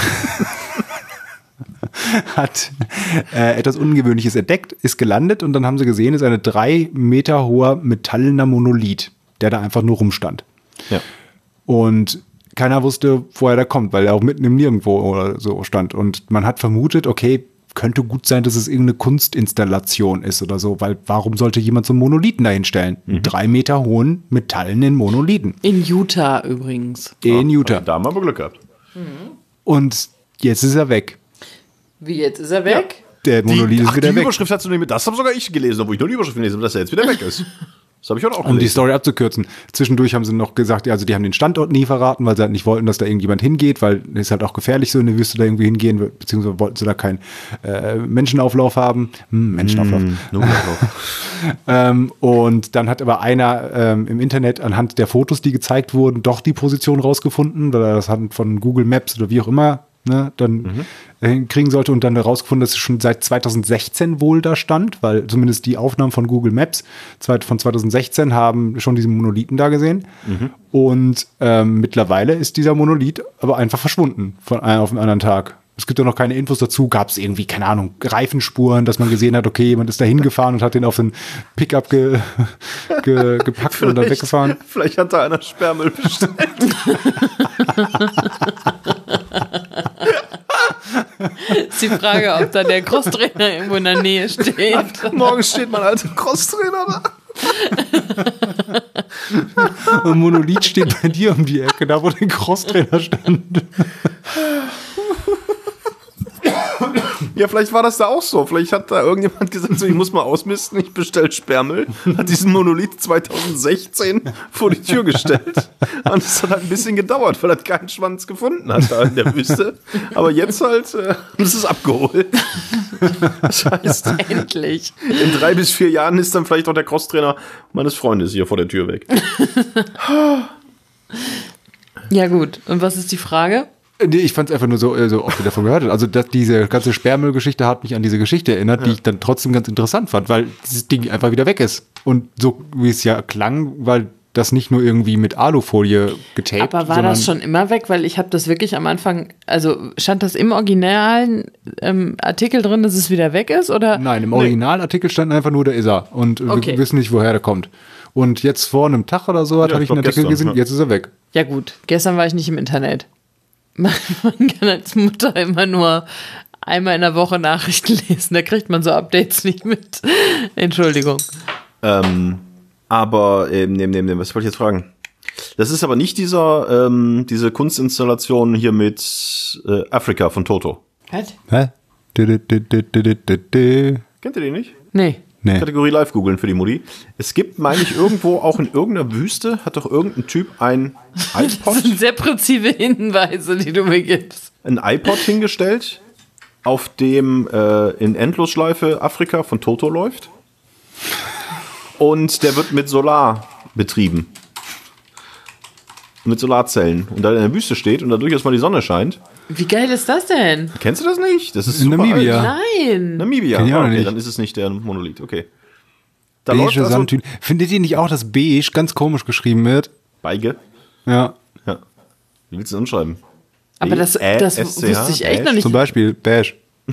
Hat äh, etwas Ungewöhnliches entdeckt, ist gelandet und dann haben sie gesehen, ist ein drei Meter hoher metallener Monolith, der da einfach nur rumstand. Ja. Und keiner wusste, woher der kommt, weil er auch mitten im Nirgendwo oder so stand. Und man hat vermutet, okay, könnte gut sein, dass es irgendeine Kunstinstallation ist oder so, weil warum sollte jemand so einen Monolithen dahinstellen? Einen drei Meter hohen metallenen Monolithen In Utah übrigens. in Utah. Da haben wir aber Glück gehabt. Und jetzt ist er weg. Wie, jetzt ist er weg? Der Monolith Die, ist ach, wieder die weg. Überschrift hast du nicht mit. Das habe sogar ich gelesen, obwohl ich nur die Überschrift gelesen habe, dass er jetzt wieder weg ist. Das habe ich heute auch Um die gelesen. Story abzukürzen. Zwischendurch haben sie noch gesagt, ja, also die haben den Standort nie verraten, weil sie halt nicht wollten, dass da irgendjemand hingeht, weil es halt auch gefährlich so in der Wüste da irgendwie hingehen, beziehungsweise wollten sie da keinen äh, Menschenauflauf haben. Hm, Menschenauflauf. Hm, ähm, und dann hat aber einer ähm, im Internet anhand der Fotos, die gezeigt wurden, doch die Position rausgefunden, weil er das hat von Google Maps oder wie auch immer ne, dann mhm. hinkriegen sollte und dann herausgefunden, dass es schon seit zweitausendsechzehn wohl da stand, weil zumindest die Aufnahmen von Google Maps von zweitausendsechzehn haben schon diesen Monolithen da gesehen. Mhm. Und ähm, mittlerweile ist dieser Monolith aber einfach verschwunden von einem auf den anderen Tag. Es gibt ja noch keine Infos dazu. Gab es irgendwie, keine Ahnung, Reifenspuren, dass man gesehen hat, okay, jemand ist da hingefahren und hat den auf den Pickup ge, ge, gepackt und dann weggefahren. Vielleicht hat da einer Sperrmüll bestellt. Ist die Frage, ob da der Crosstrainer irgendwo in der Nähe steht. Morgen steht mein alter Crosstrainer da. Und Monolith steht bei dir um die Ecke, da wo der Crosstrainer stand. Ja, vielleicht war das da auch so. Vielleicht hat da irgendjemand gesagt, so, ich muss mal ausmisten, ich bestelle Sperrmüll. Hat diesen Monolith zweitausendsechzehn vor die Tür gestellt. Und es hat halt ein bisschen gedauert, weil er keinen Schwanz gefunden hat da in der Wüste. Aber jetzt halt, äh, ist es abgeholt. Das heißt, endlich. In drei bis vier Jahren ist dann vielleicht auch der Crosstrainer meines Freundes hier vor der Tür weg. Ja gut, und was ist die Frage? Nee, ich fand es einfach nur so, also, ob ihr davon gehört habt. Also dass diese ganze Sperrmüllgeschichte hat mich an diese Geschichte erinnert, ja. die ich dann trotzdem ganz interessant fand, weil dieses Ding einfach wieder weg ist. Und so wie es ja klang, weil das nicht nur irgendwie mit Alufolie getaped. Aber war das schon immer weg? Weil ich habe das wirklich am Anfang, also stand das im originalen ähm, Artikel drin, dass es wieder weg ist? Oder? Nein, im Originalartikel stand einfach nur, da ist er. Und okay. wir wissen nicht, woher der kommt. Und jetzt vor einem Tag oder so ja, habe ich einen Artikel gestern, gesehen, ja. jetzt ist er weg. Ja gut, gestern war ich nicht im Internet. Man kann als Mutter immer nur einmal in der Woche Nachrichten lesen. Da kriegt man so Updates nicht mit. Entschuldigung. Ähm, aber, ähm, nehm, nehm, nehm, was wollte ich jetzt fragen? Das ist aber nicht dieser, ähm, diese Kunstinstallation hier mit äh, Afrika von Toto. Was? Hä? Kennt ihr den nicht? Nee. Nee. Kategorie live googeln für die Mutti. Es gibt, meine ich, irgendwo auch in irgendeiner Wüste, hat doch irgendein Typ ein iPod. Das sind sehr präzise Hinweise, die du mir gibst. Ein iPod hingestellt, auf dem äh, in Endlosschleife Afrika von Toto läuft. Und der wird mit Solar betrieben. Mit Solarzellen. Und da er in der Wüste steht und da durchaus mal die Sonne scheint. Wie geil ist das denn? Kennst du das nicht? Das ist in super Namibia. alt. Nein. Namibia. Kenn ich auch Ah, okay, nicht. dann ist es nicht der Monolith. Okay. Da Beige läuft also Sandtüten. Findet ihr nicht auch, dass beige ganz komisch geschrieben wird? Beige. Ja. Ja. Wie willst du das anschreiben? Aber das, B, das Ä, S, C H, wusste ich echt beige? noch nicht. Zum Beispiel beige.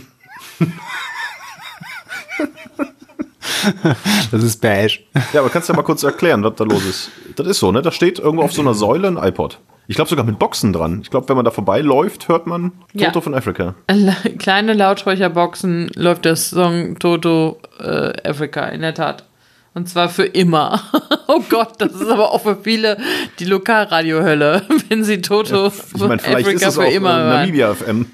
Das ist beige. Ja, aber kannst du ja mal kurz erklären, was da los ist. Das ist so, ne? Da steht irgendwo auf so einer Säule ein iPod. Ich glaube sogar mit Boxen dran. Ich glaube, wenn man da vorbeiläuft, hört man Toto Ja. von Afrika. Kleine Lautsprecherboxen läuft der Song Toto äh, Africa, in der Tat. Und zwar für immer. Oh Gott, das ist aber auch für viele die Lokalradiohölle, wenn sie Toto Ja, ich meine, vielleicht Africa ist es für auch immer äh, hören. Namibia F M.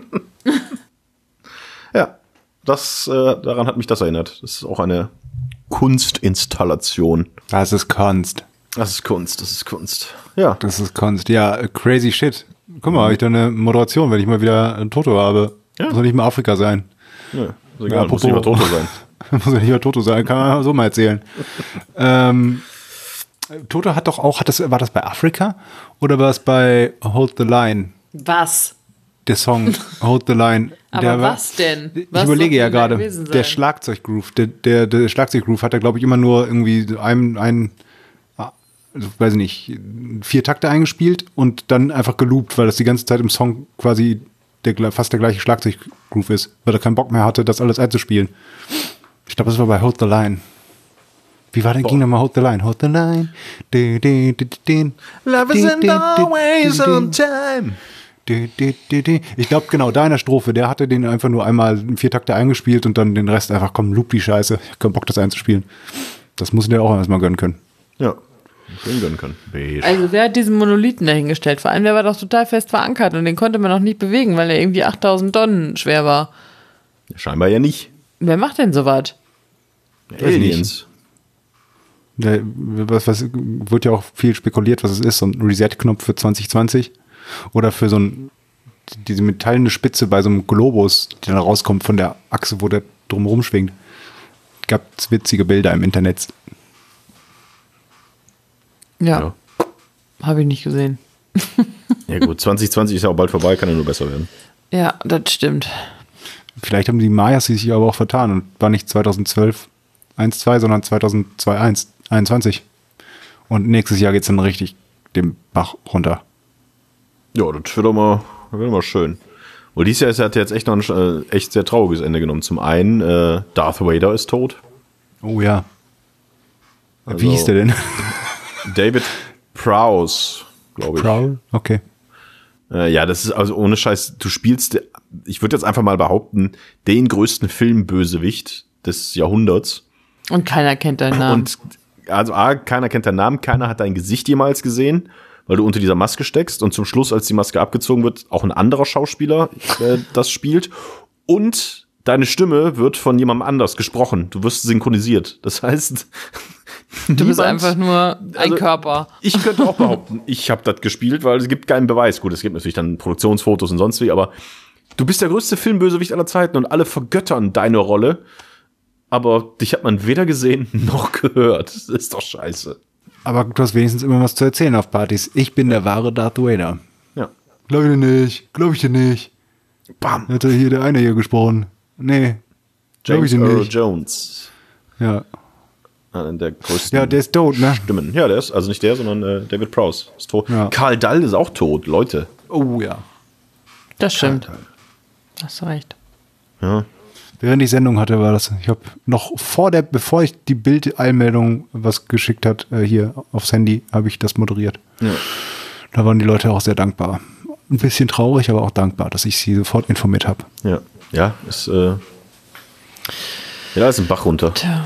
Ja, das, äh, daran hat mich das erinnert. Das ist auch eine Kunstinstallation. Das ist Kunst. Das ist Kunst, das ist Kunst. Ja. Das ist Kunst. Ja, crazy shit. Guck mal, habe ich da eine Moderation, wenn ich mal wieder ein Toto habe. Ja. Muss doch nicht mal Afrika sein. Ja, ist egal, Ja, muss nicht mal Toto sein. Muss ja nicht mal Toto sein, kann man so mal erzählen. ähm, Toto hat doch auch, hat das, war das bei Afrika oder war es bei Hold the Line? Was? Der Song Hold the Line. Aber der war, was denn? Ich Was überlege soll ja denn da gerade, gewesen sein? der Schlagzeuggroove, der, der, der Schlagzeuggroove hat er, glaube ich, immer nur irgendwie ein, ein also, weiß ich nicht, vier Takte eingespielt und dann einfach geloopt, weil das die ganze Zeit im Song quasi der, fast der gleiche Schlagzeuggroove ist, weil er keinen Bock mehr hatte, das alles einzuspielen. Ich glaube, das war bei Hold the Line. Wie war denn, ging nochmal Hold the Line? Hold the Line. Du, du, du, du, Love du, isn't du, always du, du, on time. Du, du, du, du. Ich glaube, genau, da in der Strophe, der hatte den einfach nur einmal vier Takte eingespielt und dann den Rest einfach, komm, loop die Scheiße. Ich hab keinen Bock, das einzuspielen. Das muss der auch erstmal gönnen können. Ja, den gönnen können. Beige. Also wer hat diesen Monolithen dahingestellt? Vor allem, der war doch total fest verankert und den konnte man noch nicht bewegen, weil er irgendwie achttausend Tonnen schwer war. Scheinbar ja nicht. Wer macht denn sowas? Aliens. Der, was, was wird ja auch viel spekuliert, was es ist, so ein Reset-Knopf für zwanzig zwanzig oder für so ein, diese metallene Spitze bei so einem Globus, die dann rauskommt von der Achse, wo der drumherum schwingt. Gab's witzige Bilder im Internet. Ja, Ja. habe ich nicht gesehen. Ja gut, zwanzig zwanzig ist ja auch bald vorbei, kann ja nur besser werden. Ja, das stimmt. Vielleicht haben die Mayas sich aber auch vertan und war nicht zweitausendzwölf eins zwei, sondern zweitausendzwei einundzwanzig. Und nächstes Jahr geht's dann richtig den Bach runter. Ja, das wird doch mal, das wird mal schön. Und dieses Jahr ist, hat jetzt echt noch ein äh, echt sehr trauriges Ende genommen. Zum einen, äh, Darth Vader ist tot. Oh ja. Also- Wie hieß der denn? David Prowse, glaube ich. Prowl? Okay. Äh, ja, das ist also ohne Scheiß, du spielst, ich würde jetzt einfach mal behaupten, den größten Filmbösewicht des Jahrhunderts. Und keiner kennt deinen Namen. Und also A, keiner kennt deinen Namen, keiner hat dein Gesicht jemals gesehen, weil du unter dieser Maske steckst und zum Schluss, als die Maske abgezogen wird, auch ein anderer Schauspieler äh, das spielt. Und deine Stimme wird von jemandem anders gesprochen. Du wirst synchronisiert. Das heißt, du bist einfach nur ein also, Körper. Ich könnte auch behaupten, ich habe das gespielt, weil es gibt keinen Beweis. Gut, es gibt natürlich dann Produktionsfotos und sonst wie, aber du bist der größte Filmbösewicht aller Zeiten und alle vergöttern deine Rolle. Aber dich hat man weder gesehen noch gehört. Das ist doch scheiße. Aber du hast wenigstens immer was zu erzählen auf Partys. Ich bin der wahre Darth Vader. Ja. Glaub ich dir nicht. Glaub ich dir nicht. Bam. Hat hier der eine hier gesprochen. Nee. Glaub ich James dir Earl nicht. Jones. Ja. Einer der größten Ja, der ist tot, ne? Stimmen. Ja, der ist, also nicht der, sondern äh, David Prowse ist tot. Ja. Karl Dall ist auch tot, Leute. Oh ja. Das stimmt. Hast du recht. Ja. Während ich Sendung hatte, war das, ich habe noch vor der, bevor ich die Bild-Einmeldung was geschickt hat, äh, hier aufs Handy, habe ich das moderiert. Ja. Da waren die Leute auch sehr dankbar. Ein bisschen traurig, aber auch dankbar, dass ich sie sofort informiert habe. Ja, ja, ist, äh, ja, da ist ein Bach runter. Tja.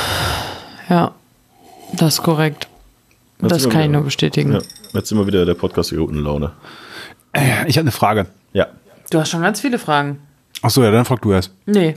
Ja, das ist korrekt. Jetzt Das sind wir kann ich wieder- nur bestätigen. Ja, jetzt immer wieder der Podcast der guten Laune. Äh, ich habe eine Frage. Ja. Du hast schon ganz viele Fragen. Ach so, ja, dann frag du erst. Nee.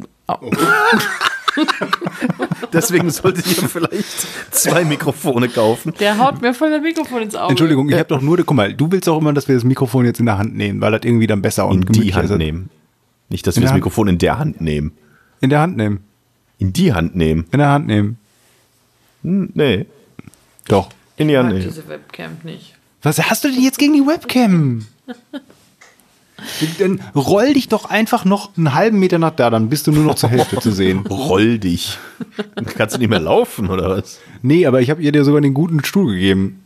Deswegen solltet ihr vielleicht zwei Mikrofone kaufen. Der haut mir voll das Mikrofon ins Auge. Entschuldigung, ich habe doch nur, guck mal, du willst auch immer, dass wir das Mikrofon jetzt in der Hand nehmen, weil das irgendwie dann besser und In die gemütlicher Hand ist. nehmen. Nicht, dass In wir das der Hand. Mikrofon in der Hand nehmen. In der Hand nehmen. In die Hand nehmen. In der Hand nehmen. Hm, nee. Doch. In die Ich Hand mag nehmen. diese Webcam nicht. Was hast du denn jetzt gegen die Webcam? Dann roll dich doch einfach noch einen halben Meter nach da, dann bist du nur noch zur Hälfte zu sehen. Roll dich. Dann kannst du nicht mehr laufen, oder was? Nee, aber ich habe ihr dir sogar den guten Stuhl gegeben.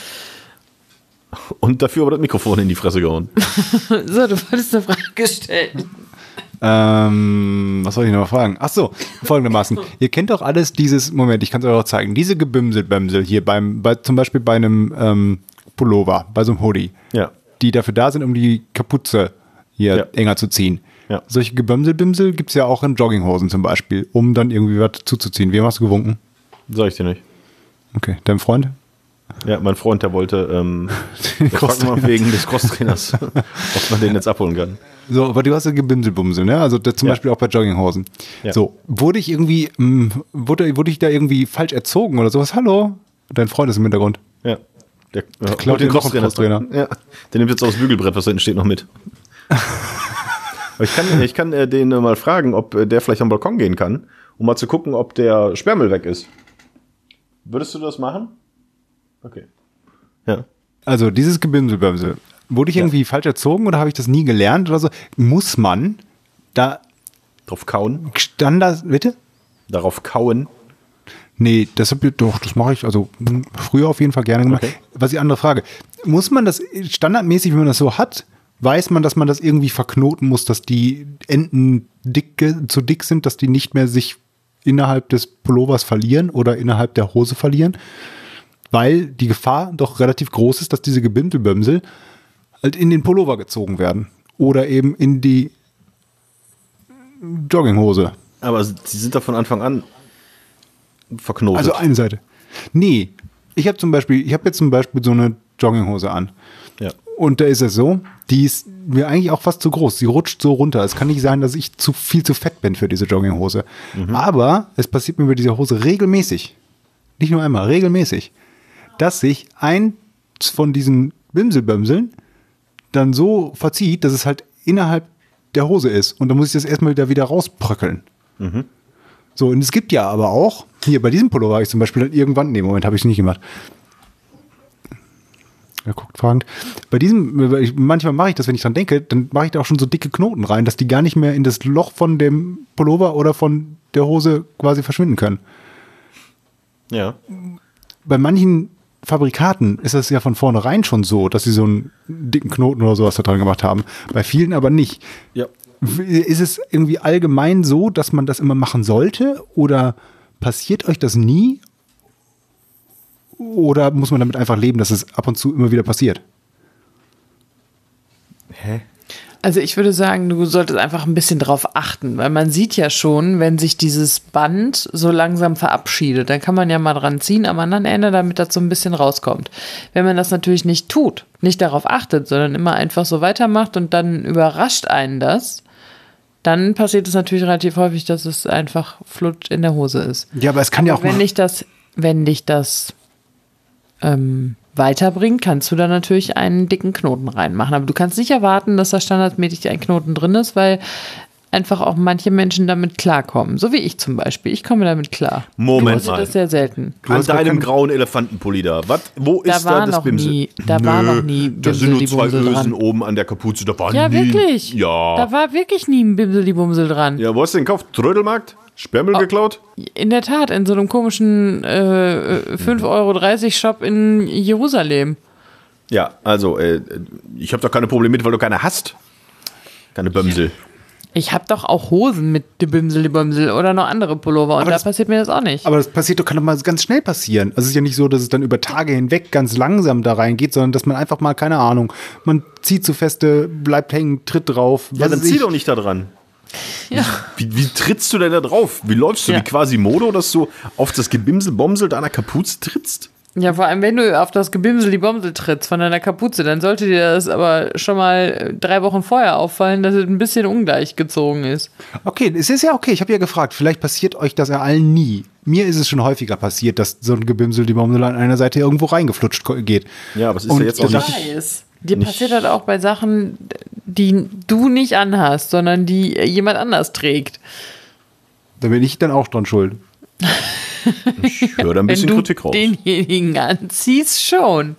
Und dafür aber das Mikrofon in die Fresse gehauen. So, du wolltest eine Frage stellen. Ähm, was soll ich noch mal fragen? Ach so, folgendermaßen. Ihr kennt doch alles dieses, Moment, ich kann es euch auch zeigen, diese Gebimselbämsel hier beim, bei, zum Beispiel bei einem ähm, Pullover, bei so einem Hoodie, Ja. die dafür da sind, um die Kapuze hier Ja. enger zu ziehen. Ja. Solche Gebömselbimsel gibt es ja auch in Jogginghosen zum Beispiel, um dann irgendwie was zuzuziehen. Wem hast du gewunken? Sag ich dir nicht. Okay, deinem Freund? Ja, mein Freund, der wollte, ähm, der fragt mal wegen des Crosstrainers, ob man den jetzt abholen kann. So, aber du hast ja Gebimselbumsel, ne? Also das zum Ja. Beispiel auch bei Jogginghosen. Ja. So, wurde ich irgendwie, mh, wurde, wurde ich da irgendwie falsch erzogen oder sowas? Hallo? Dein Freund ist im Hintergrund. Ja. Der, der klaut dir noch einen Crosstrainer. Ja. Der nimmt jetzt auch das Bügelbrett, was da hinten steht, noch mit. Aber ich kann, ich kann äh, den äh, mal fragen, ob äh, der vielleicht am Balkon gehen kann, um mal zu gucken, ob der Sperrmüll weg ist. Würdest du das machen? Okay. Ja. Also dieses Gebimselbumsel. Wurde ich Ja. irgendwie falsch erzogen oder habe ich das nie gelernt oder so? Muss man da Drauf kauen. Standard, bitte? Darauf kauen. Nee, das hab ich, doch, das mache ich also mh, früher auf jeden Fall gerne gemacht. Okay. Was die andere Frage. Muss man das standardmäßig, wenn man das so hat, weiß man, dass man das irgendwie verknoten muss, dass die Enden dicke, zu dick sind, dass die nicht mehr sich innerhalb des Pullovers verlieren oder innerhalb der Hose verlieren? Weil die Gefahr doch relativ groß ist, dass diese Gebimselbömsel halt in den Pullover gezogen werden. Oder eben in die Jogginghose. Aber sie sind da von Anfang an verknotet. Also eine Seite. Nee, ich habe zum Beispiel, ich habe jetzt zum Beispiel so eine Jogginghose an. ja. Und da ist es so, die ist mir eigentlich auch fast zu groß. Sie rutscht so runter. Es kann nicht sein, dass ich zu viel zu fett bin für diese Jogginghose. Aber es passiert mir bei dieser Hose regelmäßig, nicht nur einmal, regelmäßig, dass sich eins von diesen Bimselbömseln dann so verzieht, dass es halt innerhalb der Hose ist. Und dann muss ich das erstmal wieder, wieder rausbröckeln. Mhm. So, und es gibt ja aber auch, hier bei diesem Pullover habe ich zum Beispiel dann irgendwann, nee, Moment, habe ich es nicht gemacht. Er guckt fragend. Bei diesem, manchmal mache ich das, wenn ich dran denke, dann mache ich da auch schon so dicke Knoten rein, dass die gar nicht mehr in das Loch von dem Pullover oder von der Hose quasi verschwinden können. Ja. Bei manchen Fabrikaten ist das ja von vornherein schon so, dass sie so einen dicken Knoten oder sowas da dran gemacht haben. Bei vielen aber nicht. Ja. Ist es irgendwie allgemein so, dass man das immer machen sollte? Oder passiert euch das nie? Oder muss man damit einfach leben, dass es ab und zu immer wieder passiert? Hä? Also ich würde sagen, du solltest einfach ein bisschen drauf achten, weil man sieht ja schon, wenn sich dieses Band so langsam verabschiedet, dann kann man ja mal dran ziehen am anderen Ende, damit das so ein bisschen rauskommt. Wenn man das natürlich nicht tut, nicht darauf achtet, sondern immer einfach so weitermacht und dann überrascht einen das, dann passiert es natürlich relativ häufig, dass es einfach flutsch in der Hose ist. Ja, aber es kann ja auch wenn mal... dich das, wenn dich das ähm, weiterbringt, kannst du da natürlich einen dicken Knoten reinmachen. Aber du kannst nicht erwarten, dass da standardmäßig ein Knoten drin ist, weil einfach auch manche Menschen damit klarkommen. So wie ich zum Beispiel. Ich komme damit klar. Moment ich mal. Das sehr selten. Du An deinem grauen Elefantenpulli da. Was? Wo Da ist war da das noch Bimsel? nie, da Nö, war noch nie da sind nur zwei Bimsel-die-Bumsel Ösen dran. oben an der Kapuze. Da war Ja, nie. wirklich. Ja. Da war wirklich nie ein Bimsel-die-Bumsel dran. Ja, wo hast du den gekauft? Trödelmarkt? Sperrmüll Oh. geklaut? In der Tat, in so einem komischen äh, fünf Euro dreißig Shop in Jerusalem. Ja, also, äh, ich habe doch keine Probleme mit, weil du keine hast. Keine Bömsel. Ich habe doch auch Hosen mit de Bimsel, de Bömsel oder noch andere Pullover und Aber da das- passiert mir das auch nicht. Aber das passiert doch, kann doch mal ganz schnell passieren. Also es ist ja nicht so, dass es dann über Tage hinweg ganz langsam da reingeht, sondern dass man einfach mal, keine Ahnung, man zieht zu feste, bleibt hängen, tritt drauf. Ja, was dann weiß zieh ich. doch nicht da dran. Ja. Wie, wie trittst du denn da drauf? Wie läufst du Ja. wie quasi Modo, dass du auf das Gebimsel-Bomsel deiner Kapuze trittst? Ja, vor allem, wenn du auf das Gebimsel die Bomsel trittst von deiner Kapuze, dann sollte dir das aber schon mal drei Wochen vorher auffallen, dass es ein bisschen ungleich gezogen ist. Okay, es ist ja okay. Ich habe ja gefragt, vielleicht passiert euch das ja allen nie. Mir ist es schon häufiger passiert, dass so ein Gebimsel die Bomsel an einer Seite irgendwo reingeflutscht ko- geht. Ja, aber es ist Und ja jetzt auch da nicht... dachte ich- Weiß. Dir passiert das auch bei Sachen, die du nicht anhast, sondern die jemand anders trägt. Da bin ich dann auch dran schuld. Ich höre da ein bisschen wenn du Kritik raus. denjenigen anziehst, schon.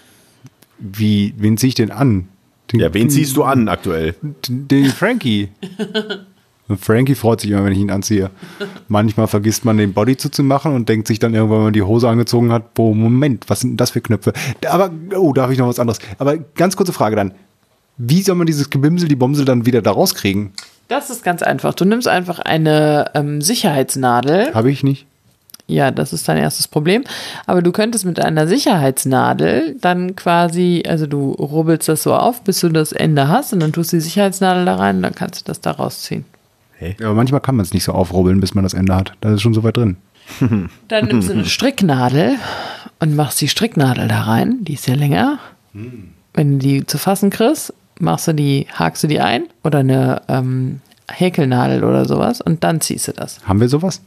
Wie, wen zieh ich denn an? Den, Ja, wen ziehst du an aktuell? Den Frankie. Und Frankie freut sich immer, wenn ich ihn anziehe. Manchmal vergisst man den Body zuzumachen und denkt sich dann irgendwann, wenn man die Hose angezogen hat, boah, Moment, was sind denn das für Knöpfe? Aber, oh, da habe ich noch was anderes. Aber ganz kurze Frage dann. Wie soll man dieses Gebimsel, die Bomsel dann wieder da rauskriegen? Das ist ganz einfach. Du nimmst einfach eine ähm, Sicherheitsnadel. Habe ich nicht. Ja, das ist dein erstes Problem. Aber du könntest mit einer Sicherheitsnadel dann quasi, also du rubbelst das so auf, bis du das Ende hast und dann tust du die Sicherheitsnadel da rein und dann kannst du das da rausziehen. Ja, aber manchmal kann man es nicht so aufrubbeln, bis man das Ende hat. Da ist schon so weit drin. Dann nimmst du eine Stricknadel und machst die Stricknadel da rein. Die ist ja länger. Wenn du die zu fassen kriegst, machst du die, hakst du die ein oder eine ähm, Häkelnadel oder sowas und dann ziehst du das. Haben wir sowas?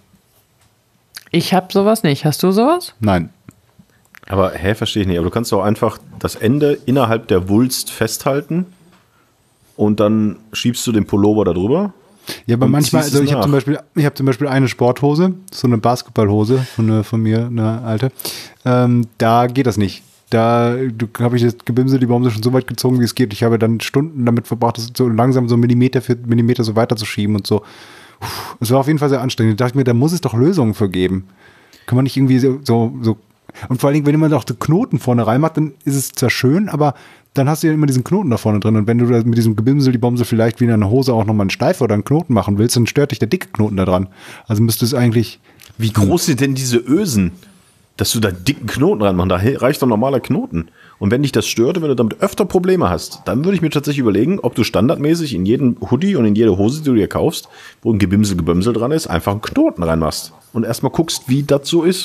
Ich habe sowas nicht. Hast du sowas? Nein. Aber, hä, verstehe ich nicht. Aber du kannst doch einfach das Ende innerhalb der Wulst festhalten und dann schiebst du den Pullover da drüber. Ja, aber Und manchmal, ziehst also es ich habe nach. zum Beispiel, ich habe zum Beispiel eine Sporthose, so eine Basketballhose von, eine, von mir, eine alte. Ähm, da geht das nicht. Da habe ich das Gebimsel, die Bomse schon so weit gezogen, wie es geht. Ich habe dann Stunden damit verbracht, das so langsam so Millimeter für Millimeter so weiterzuschieben und so. Puh, es war auf jeden Fall sehr anstrengend. Da dachte ich mir, da muss es doch Lösungen für geben. Kann man nicht irgendwie so, so, so. Und vor allen Dingen, wenn man auch die Knoten vorne reinmacht, dann ist es zwar schön, aber dann hast du ja immer diesen Knoten da vorne drin. Und wenn du da mit diesem Gebimsel, die Bomse vielleicht wie in einer Hose auch nochmal einen Steife oder einen Knoten machen willst, dann stört dich der dicke Knoten da dran. Also müsste es eigentlich. Wie groß sind denn diese Ösen, dass du da dicken Knoten reinmachst? Da reicht doch ein normaler Knoten. Und wenn dich das stört, wenn du damit öfter Probleme hast, dann würde ich mir tatsächlich überlegen, ob du standardmäßig in jeden Hoodie und in jede Hose, die du dir kaufst, wo ein Gebimsel, Gebömsel dran ist, einfach einen Knoten reinmachst. Und erstmal guckst, wie das so ist.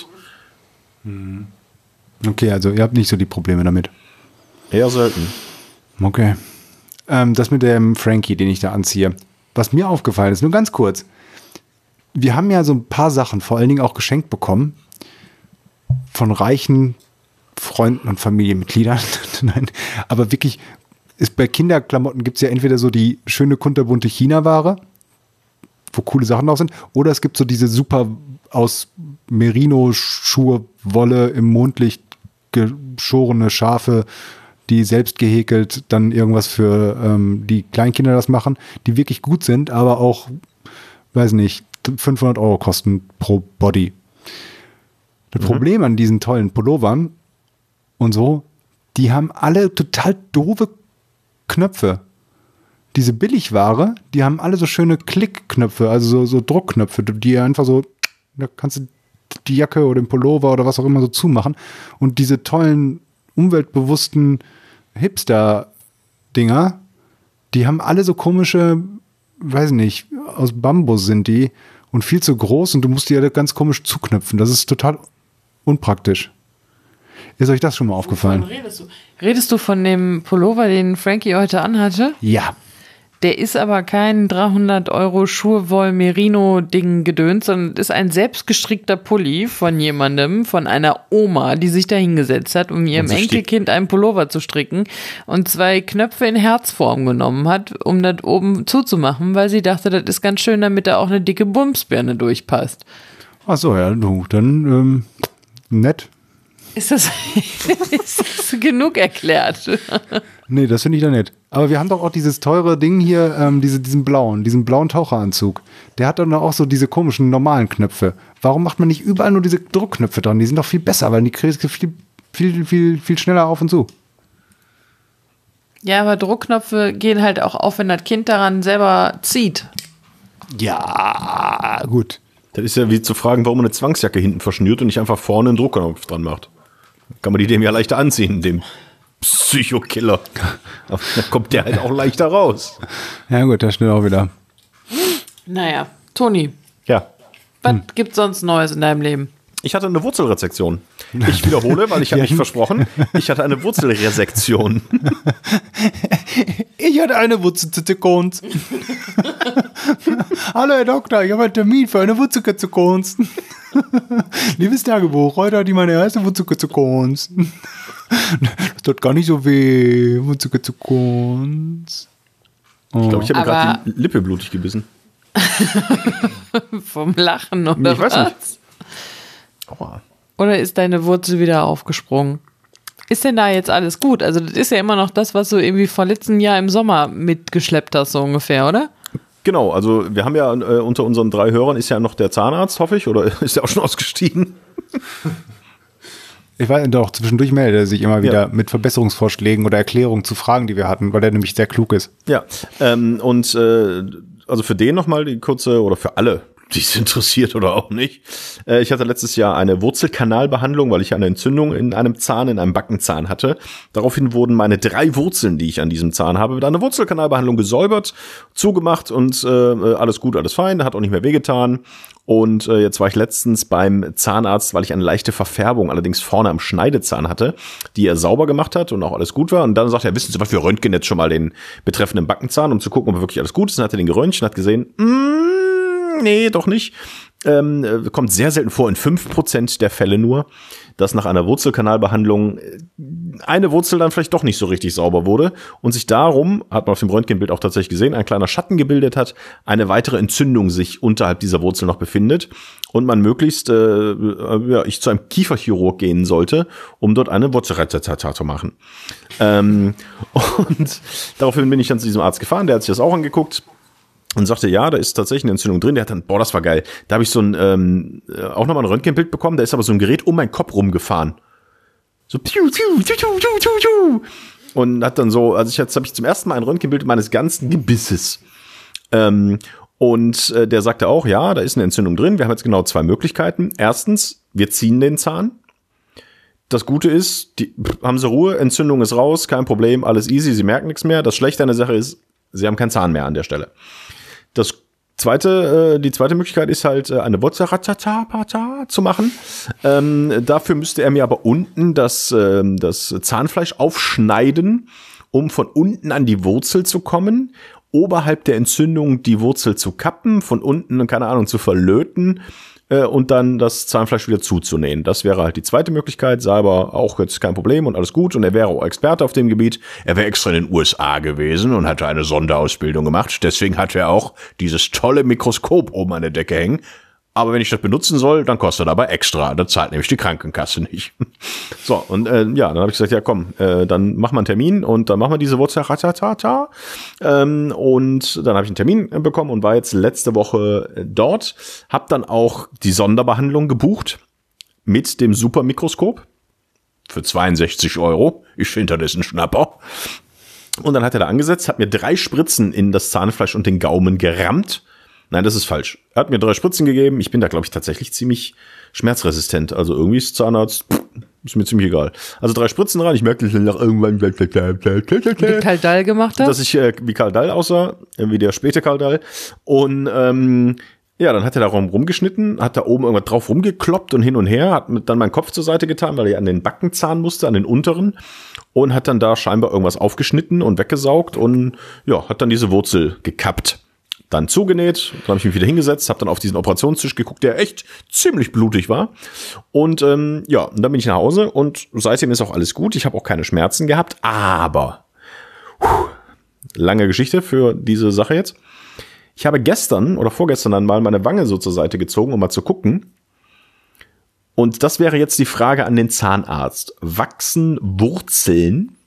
Okay, also ihr habt nicht so die Probleme damit. Eher selten. Okay. Ähm, das mit dem Frankie, den ich da anziehe. Was mir aufgefallen ist, nur ganz kurz. Wir haben ja so ein paar Sachen, vor allen Dingen auch geschenkt bekommen. von reichen Freunden und Familienmitgliedern. Nein, aber wirklich, ist bei Kinderklamotten gibt es ja entweder so die schöne kunterbunte China-Ware, wo coole Sachen drauf sind, oder es gibt so diese super aus Merino-Schuhe, Wolle im Mondlicht geschorene Schafe, die selbst gehäkelt dann irgendwas für ähm, die Kleinkinder das machen, die wirklich gut sind, aber auch, weiß nicht, fünfhundert Euro kosten pro Body. Das mhm. Problem an diesen tollen Pullovern und so, die haben alle total doofe Knöpfe. Diese Billigware, die haben alle so schöne Klickknöpfe, also so, so Druckknöpfe, die einfach so, da kannst du die Jacke oder den Pullover oder was auch immer so zumachen. Und diese tollen, umweltbewussten Hipster-Dinger, die haben alle so komische, weiß nicht, aus Bambus sind die und viel zu groß und du musst die alle ganz komisch zuknöpfen. Das ist total unpraktisch. Ist euch das schon mal aufgefallen? Wovon redest du? Redest du von dem Pullover, den Frankie heute anhatte? Ja. Der ist aber kein dreihundert Euro Schurwoll-Merino-Ding gedöns, sondern ist ein selbstgestrickter Pulli von jemandem, von einer Oma, die sich da hingesetzt hat, um ihrem Enkelkind einen Pullover zu stricken und zwei Knöpfe in Herzform genommen hat, um das oben zuzumachen, weil sie dachte, das ist ganz schön, damit da auch eine dicke Bumsbirne durchpasst. Ach so, ja, du, dann ähm, nett. Ist das, ist das genug erklärt? Nee, das finde ich da nett. Aber wir haben doch auch dieses teure Ding hier, ähm, diese, diesen blauen, diesen blauen Taucheranzug. Der hat dann auch so diese komischen normalen Knöpfe. Warum macht man nicht überall nur diese Druckknöpfe dran? Die sind doch viel besser, weil die kriegst du viel, viel, viel, viel schneller auf und zu. Ja, aber Druckknöpfe gehen halt auch auf, wenn das Kind daran selber zieht. Ja, gut. Das ist ja wie zu fragen, warum man eine Zwangsjacke hinten verschnürt und nicht einfach vorne einen Druckknopf dran macht. Kann man die dem ja leichter anziehen, dem Psychokiller. Aber dann kommt der halt auch leichter raus. Ja gut, das stimmt auch wieder. Naja, Toni. Ja. Was hm. gibt's sonst Neues in deinem Leben? Ich hatte eine Wurzelresektion. Ich wiederhole, weil ich habe mich versprochen, ich hatte eine Wurzelresektion. Ich hatte eine Wurzelresektion. Hallo Herr Doktor, ich habe einen Termin für eine Wurzelresektion. Liebes Tagebuch, heute hatte ich meine erste Wurzelresektion. Das tut gar nicht so weh. Wurzelresektion. Oh. Ich glaube, ich habe mir gerade die Lippe blutig gebissen. Vom Lachen oder ich weiß was? Nicht. Aua. Oder ist deine Wurzel wieder aufgesprungen? Ist denn da jetzt alles gut? Also das ist ja immer noch das, was du irgendwie vor letztem Jahr im Sommer mitgeschleppt hast, so ungefähr, oder? Genau, also wir haben ja äh, unter unseren drei Hörern ist ja noch der Zahnarzt, hoffe ich, oder ist er auch schon ausgestiegen? Ich weiß doch, zwischendurch meldet er sich immer wieder ja. mit Verbesserungsvorschlägen oder Erklärungen zu Fragen, die wir hatten, weil er nämlich sehr klug ist. Ja, ähm, und äh, also für den nochmal die kurze, oder für alle, die es interessiert oder auch nicht. Äh, ich hatte letztes Jahr eine Wurzelkanalbehandlung, weil ich eine Entzündung in einem Zahn, in einem Backenzahn hatte. Daraufhin wurden meine drei Wurzeln, die ich an diesem Zahn habe, mit einer Wurzelkanalbehandlung gesäubert, zugemacht und äh, alles gut, alles fein, hat auch nicht mehr wehgetan. Und äh, jetzt war ich letztens beim Zahnarzt, weil ich eine leichte Verfärbung allerdings vorne am Schneidezahn hatte, die er sauber gemacht hat und auch alles gut war. Und dann sagt er, wissen Sie was, wir röntgen jetzt schon mal den betreffenden Backenzahn, um zu gucken, ob wirklich alles gut ist. Dann hat er den geröntgt und hat gesehen, mm, nee, doch nicht. Ähm, kommt sehr selten vor, in fünf Prozent der Fälle nur, dass nach einer Wurzelkanalbehandlung eine Wurzel dann vielleicht doch nicht so richtig sauber wurde und sich darum, hat man auf dem Röntgenbild auch tatsächlich gesehen, ein kleiner Schatten gebildet hat, eine weitere Entzündung sich unterhalb dieser Wurzel noch befindet und man möglichst, äh, ja, ich zu einem Kieferchirurg gehen sollte, um dort eine Wurzelresektion zu machen. Ähm, und daraufhin bin ich dann zu diesem Arzt gefahren, der hat sich das auch angeguckt. Und sagte, ja, da ist tatsächlich eine Entzündung drin. Der hat dann, boah, das war geil. Da habe ich so ein, ähm, auch nochmal ein Röntgenbild bekommen. Da ist aber so ein Gerät um meinen Kopf rumgefahren. So, piu, piu, piu, piu, piu, piu. Und hat dann so, also ich jetzt habe ich zum ersten Mal ein Röntgenbild meines ganzen Gebisses. Ähm, und äh, der sagte auch, ja, da ist eine Entzündung drin. Wir haben jetzt genau zwei Möglichkeiten. Erstens, wir ziehen den Zahn. Das Gute ist, die, haben Sie Ruhe, Entzündung ist raus, kein Problem, alles easy, Sie merken nichts mehr. Das Schlechte an der Sache ist, Sie haben keinen Zahn mehr an der Stelle. Das zweite, äh, die zweite Möglichkeit ist halt, äh, eine Wurzelratata zu machen. Ähm, dafür müsste er mir aber unten das, äh, das Zahnfleisch aufschneiden, um von unten an die Wurzel zu kommen, oberhalb der Entzündung die Wurzel zu kappen, von unten, keine Ahnung, zu verlöten äh, und dann das Zahnfleisch wieder zuzunähen. Das wäre halt die zweite Möglichkeit. Sei aber auch jetzt kein Problem und alles gut. Und er wäre auch Experte auf dem Gebiet. Er wäre extra in den U S A gewesen und hatte eine Sonderausbildung gemacht. Deswegen hat er auch dieses tolle Mikroskop oben an der Decke hängen. Aber wenn ich das benutzen soll, dann kostet er aber extra. Da zahlt nämlich die Krankenkasse nicht. So, und äh, ja, dann habe ich gesagt, ja komm, äh, dann machen wir einen Termin und dann machen wir diese Wurzel ratatata. Ähm, und dann habe ich einen Termin bekommen und war jetzt letzte Woche dort. Hab dann auch die Sonderbehandlung gebucht mit dem Supermikroskop für zweiundsechzig Euro. Ich finde, das ist ein Schnapper. Und dann hat er da angesetzt, hat mir drei Spritzen in das Zahnfleisch und den Gaumen gerammt. Nein, das ist falsch. Er hat mir drei Spritzen gegeben. Ich bin da, glaube ich, tatsächlich ziemlich schmerzresistent. Also irgendwie ist Zahnarzt, pff, ist mir ziemlich egal. Also drei Spritzen rein. Ich merke, dass ich nach irgendwann wie Karl Dall gemacht hat. Dass ich äh, wie Karl Dall aussah, äh, wie der späte Karl Dall. Und ähm, ja, dann hat er da rum rumgeschnitten, hat da oben irgendwas drauf rumgekloppt und hin und her, hat mit dann meinen Kopf zur Seite getan, weil er an den Backenzahn musste, an den unteren, und hat dann da scheinbar irgendwas aufgeschnitten und weggesaugt und ja, hat dann diese Wurzel gekappt. Dann zugenäht, dann habe ich mich wieder hingesetzt, habe dann auf diesen Operationstisch geguckt, der echt ziemlich blutig war. Und ähm, ja, und dann bin ich nach Hause und seitdem ist auch alles gut. Ich habe auch keine Schmerzen gehabt, aber puh, lange Geschichte für diese Sache jetzt. Ich habe gestern oder vorgestern dann mal meine Wange so zur Seite gezogen, um mal zu gucken. Und das wäre jetzt die Frage an den Zahnarzt. Wachsen Wurzeln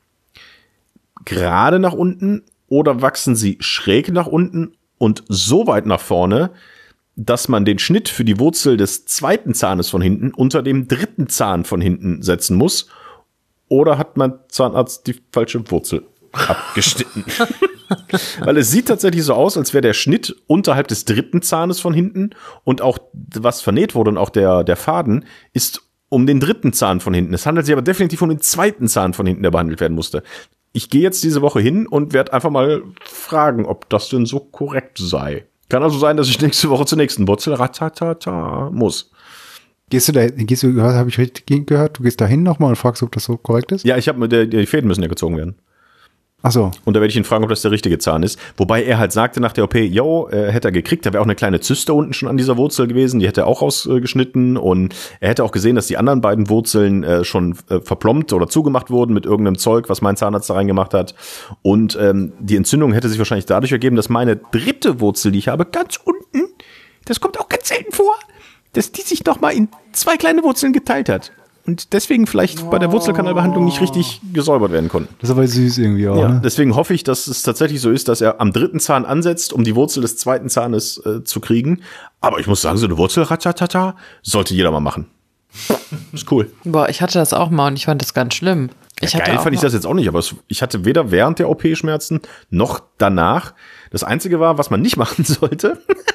gerade nach unten oder wachsen sie schräg nach unten und so weit nach vorne, dass man den Schnitt für die Wurzel des zweiten Zahnes von hinten unter dem dritten Zahn von hinten setzen muss? Oder hat mein Zahnarzt die falsche Wurzel abgeschnitten? Weil es sieht tatsächlich so aus, als wäre der Schnitt unterhalb des dritten Zahnes von hinten und auch was vernäht wurde und auch der, der Faden ist um den dritten Zahn von hinten. Es handelt sich aber definitiv um den zweiten Zahn von hinten, der behandelt werden musste. Ich gehe jetzt diese Woche hin und werde einfach mal fragen, ob das denn so korrekt sei. Kann also sein, dass ich nächste Woche zur nächsten Wurzel ratatata muss. Gehst du da, gehst du, habe ich richtig gehört, du gehst da hin nochmal und fragst, ob das so korrekt ist? Ja, ich habe, die Fäden müssen ja gezogen werden. Ach so. Und da werde ich ihn fragen, ob das der richtige Zahn ist. Wobei er halt sagte nach der O P, yo, äh, hätte er gekriegt, da wäre auch eine kleine Zyste unten schon an dieser Wurzel gewesen, die hätte er auch rausgeschnitten und er hätte auch gesehen, dass die anderen beiden Wurzeln äh, schon äh, verplombt oder zugemacht wurden mit irgendeinem Zeug, was mein Zahnarzt da reingemacht hat. Und ähm, die Entzündung hätte sich wahrscheinlich dadurch ergeben, dass meine dritte Wurzel, die ich habe, ganz unten, das kommt auch ganz selten vor, dass die sich noch mal in zwei kleine Wurzeln geteilt hat. Und deswegen vielleicht bei der Wurzelkanalbehandlung nicht richtig gesäubert werden konnten. Das ist aber süß irgendwie auch, ja, ne? deswegen hoffe ich, dass es tatsächlich so ist, dass er am dritten Zahn ansetzt, um die Wurzel des zweiten Zahnes äh, zu kriegen. Aber ich muss sagen, so eine Wurzel, ratatata, sollte jeder mal machen. Ist cool. Boah, ich hatte das auch mal und ich fand das ganz schlimm. Ich Ja, hatte geil auch fand ich das jetzt auch nicht, aber es, ich hatte weder während der O P Schmerzen noch danach. Das Einzige war, was man nicht machen sollte,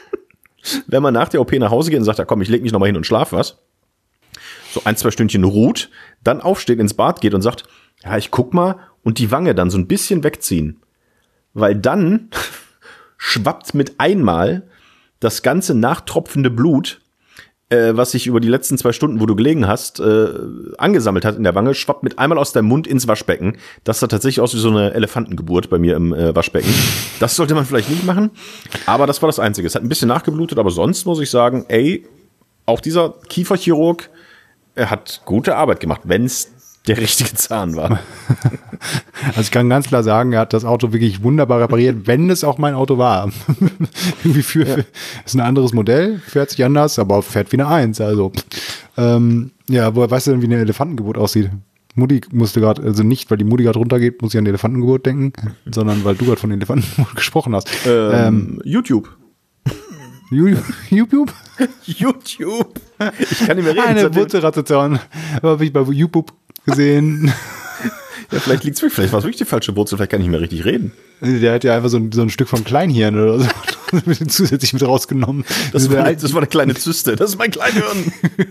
wenn man nach der O P nach Hause geht und sagt, ja komm, ich leg mich nochmal hin und schlaf was. So ein, zwei Stündchen ruht, dann aufsteht, ins Bad geht und sagt, ja, ich guck mal, und die Wange dann so ein bisschen wegziehen. Weil dann schwappt mit einmal das ganze nachtropfende Blut, äh, was sich über die letzten zwei Stunden, wo du gelegen hast, äh, angesammelt hat in der Wange, schwappt mit einmal aus deinem Mund ins Waschbecken. Das sah tatsächlich aus wie so eine Elefantengeburt bei mir im äh, Waschbecken. Das sollte man vielleicht nicht machen, aber das war das Einzige. Es hat ein bisschen nachgeblutet, aber sonst muss ich sagen, ey, auch dieser Kieferchirurg, er hat gute Arbeit gemacht, wenn es der richtige Zahn war. Also ich kann ganz klar sagen, er hat das Auto wirklich wunderbar repariert, wenn es auch mein Auto war. Irgendwie für, ja. Ist ein anderes Modell, fährt sich anders, aber fährt wie eine Eins. Also ähm, ja, woher weißt du denn, wie eine Elefantengeburt aussieht? Mutti musste gerade, also nicht, weil die Mutti gerade runtergeht, muss ich an die Elefantengeburt denken, sondern weil du gerade von Elefantengeburt gesprochen hast. Ähm, ähm, YouTube. YouTube? YouTube. Ich kann nicht mehr reden. Eine Wurzelrotation. Habe ich bei YouTube gesehen. Ja, vielleicht liegt's wirklich, vielleicht war es wirklich die falsche Wurzel, vielleicht kann ich nicht mehr richtig reden. Der hat ja einfach so ein, so ein Stück vom Kleinhirn oder so zusätzlich mit rausgenommen. Das war, eine, das war eine kleine Zyste, das ist mein Kleinhirn.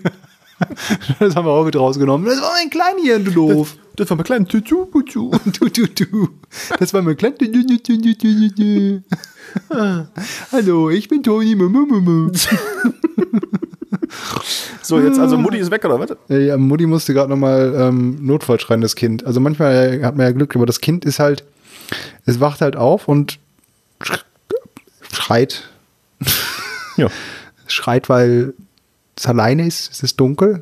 Das haben wir auch mit rausgenommen. Das war mein Kleinhirn, du doof. Das, das war mein kleines Tutu, Tutu. Tutu. Das war mein kleines Tutu. Hallo, ich bin Toni. So, jetzt also Mutti ist weg, oder was? Ja, Mutti musste gerade nochmal ähm, Notfall schreien, das Kind. Also manchmal hat man ja Glück, aber das Kind ist halt, es wacht halt auf und schreit. Ja. Schreit, weil es alleine ist, es ist dunkel.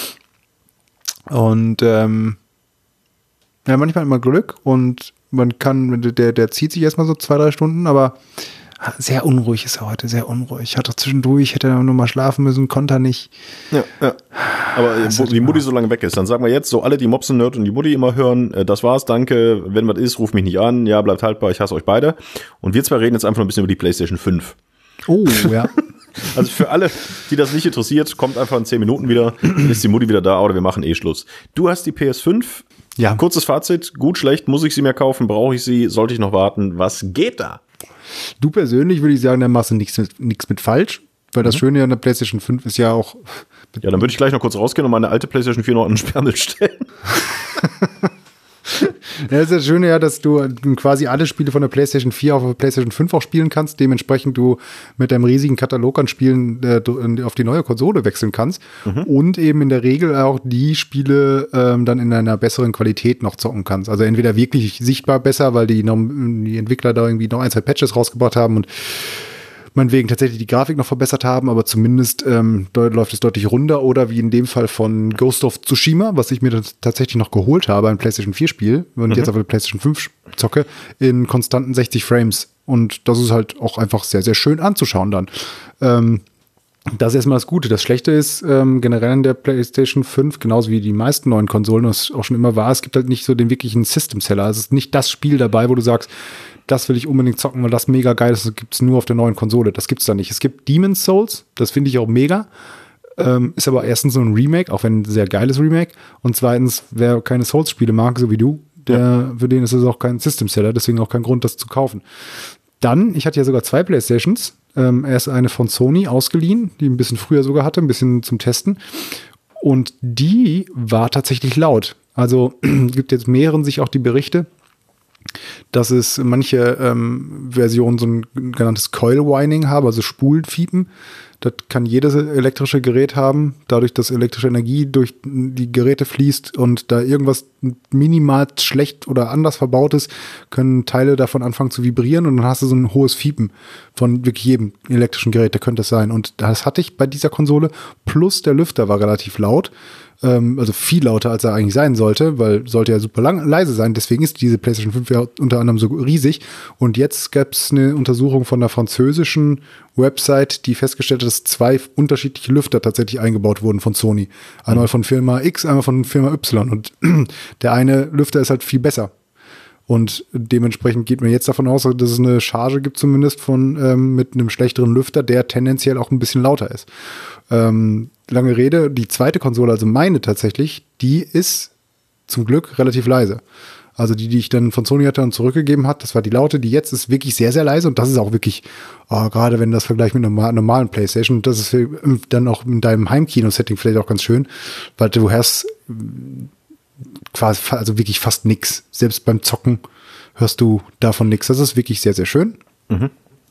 Und ähm, ja, manchmal hat man Glück und man kann, der, der zieht sich erstmal so zwei, drei Stunden, aber sehr unruhig ist er heute, sehr unruhig. Ich hatte zwischendurch, hätte er nur mal schlafen müssen, konnte er nicht. Ja, ja. Aber wo die Mutti so lange weg ist, dann sagen wir jetzt so, alle, die Mopsen-Nerd und die Mutti immer hören, äh, das war's, danke, wenn was ist, ruf mich nicht an, ja, bleibt haltbar, ich hasse euch beide. Und wir zwei reden jetzt einfach noch ein bisschen über die PlayStation fünf. Oh, ja. Also für alle, die das nicht interessiert, kommt einfach in zehn Minuten wieder, dann ist die Mutti wieder da oder wir machen eh Schluss. Du hast die P S fünf. Ja. Kurzes Fazit, gut, schlecht, muss ich sie mehr kaufen, brauche ich sie, sollte ich noch warten, was geht da? Du persönlich würde ich sagen, da machst du nichts mit, nichts mit falsch, weil das mhm. Schöne an der PlayStation fünf ist ja auch... Ja, dann würde ich gleich noch kurz rausgehen und meine alte PlayStation vier noch an den Sperrmüll stellen. Ja, das ist das Schöne ja, dass du quasi alle Spiele von der PlayStation vier auf der PlayStation fünf auch spielen kannst, dementsprechend du mit deinem riesigen Katalog an Spielen äh, auf die neue Konsole wechseln kannst mhm. und eben in der Regel auch die Spiele ähm, dann in einer besseren Qualität noch zocken kannst. Also entweder wirklich sichtbar besser, weil die, noch, die Entwickler da irgendwie noch ein, zwei Patches rausgebracht haben und meinetwegen tatsächlich die Grafik noch verbessert haben, aber zumindest ähm, läuft es deutlich runter oder wie in dem Fall von Ghost of Tsushima, was ich mir das tatsächlich noch geholt habe, ein PlayStation vier Spiel, wenn ich mhm. jetzt auf der PlayStation fünf zocke, in konstanten sechzig Frames. Und das ist halt auch einfach sehr, sehr schön anzuschauen dann. Ähm, das ist erstmal das Gute. Das Schlechte ist ähm, generell in der PlayStation fünf, genauso wie die meisten neuen Konsolen, was auch schon immer war, es gibt halt nicht so den wirklichen System-Seller. Es ist nicht das Spiel dabei, wo du sagst, das will ich unbedingt zocken, weil das mega geil ist. Das gibt es nur auf der neuen Konsole. Das gibt's da nicht. Es gibt Demon's Souls, das finde ich auch mega. Ähm, ist aber erstens so ein Remake, auch wenn ein sehr geiles Remake. Und zweitens, wer keine Souls-Spiele mag, so wie du, der, ja. für den ist es auch kein System-Seller, deswegen auch kein Grund, das zu kaufen. Dann, ich hatte ja sogar zwei Playstations. Ähm, erst eine von Sony ausgeliehen, die ein bisschen früher sogar hatte, ein bisschen zum Testen. Und die war tatsächlich laut. Also gibt jetzt mehreren sich auch die Berichte, dass es manche ähm, Versionen so ein genanntes Coil-Whining haben, also Spulfiepen. Das kann jedes elektrische Gerät haben, dadurch, dass elektrische Energie durch die Geräte fließt und da irgendwas minimal schlecht oder anders verbaut ist, können Teile davon anfangen zu vibrieren und dann hast du so ein hohes Fiepen von wirklich jedem elektrischen Gerät, da könnte es sein. Und das hatte ich bei dieser Konsole, plus der Lüfter war relativ laut. Also viel lauter, als er eigentlich sein sollte, weil sollte ja super lang, leise sein. Deswegen ist diese PlayStation fünf ja unter anderem so riesig. Und jetzt gab es eine Untersuchung von einer französischen Website, die festgestellt hat, dass zwei unterschiedliche Lüfter tatsächlich eingebaut wurden von Sony. Einmal von Firma X, einmal von Firma Y. Und der eine Lüfter ist halt viel besser. Und dementsprechend geht man jetzt davon aus, dass es eine Charge gibt zumindest von ähm, mit einem schlechteren Lüfter, der tendenziell auch ein bisschen lauter ist. Ähm, lange Rede, die zweite Konsole, also meine tatsächlich, die ist zum Glück relativ leise. Also die, die ich dann von Sony hatte und zurückgegeben hat, das war die laute, die jetzt ist wirklich sehr, sehr leise und das ist auch wirklich, oh, gerade wenn du das vergleichst mit einer normalen PlayStation, das ist dann auch in deinem Heimkino-Setting vielleicht auch ganz schön, weil du hast quasi, also wirklich fast nix. Selbst beim Zocken hörst du davon nix. Das ist wirklich sehr, sehr schön. Mhm.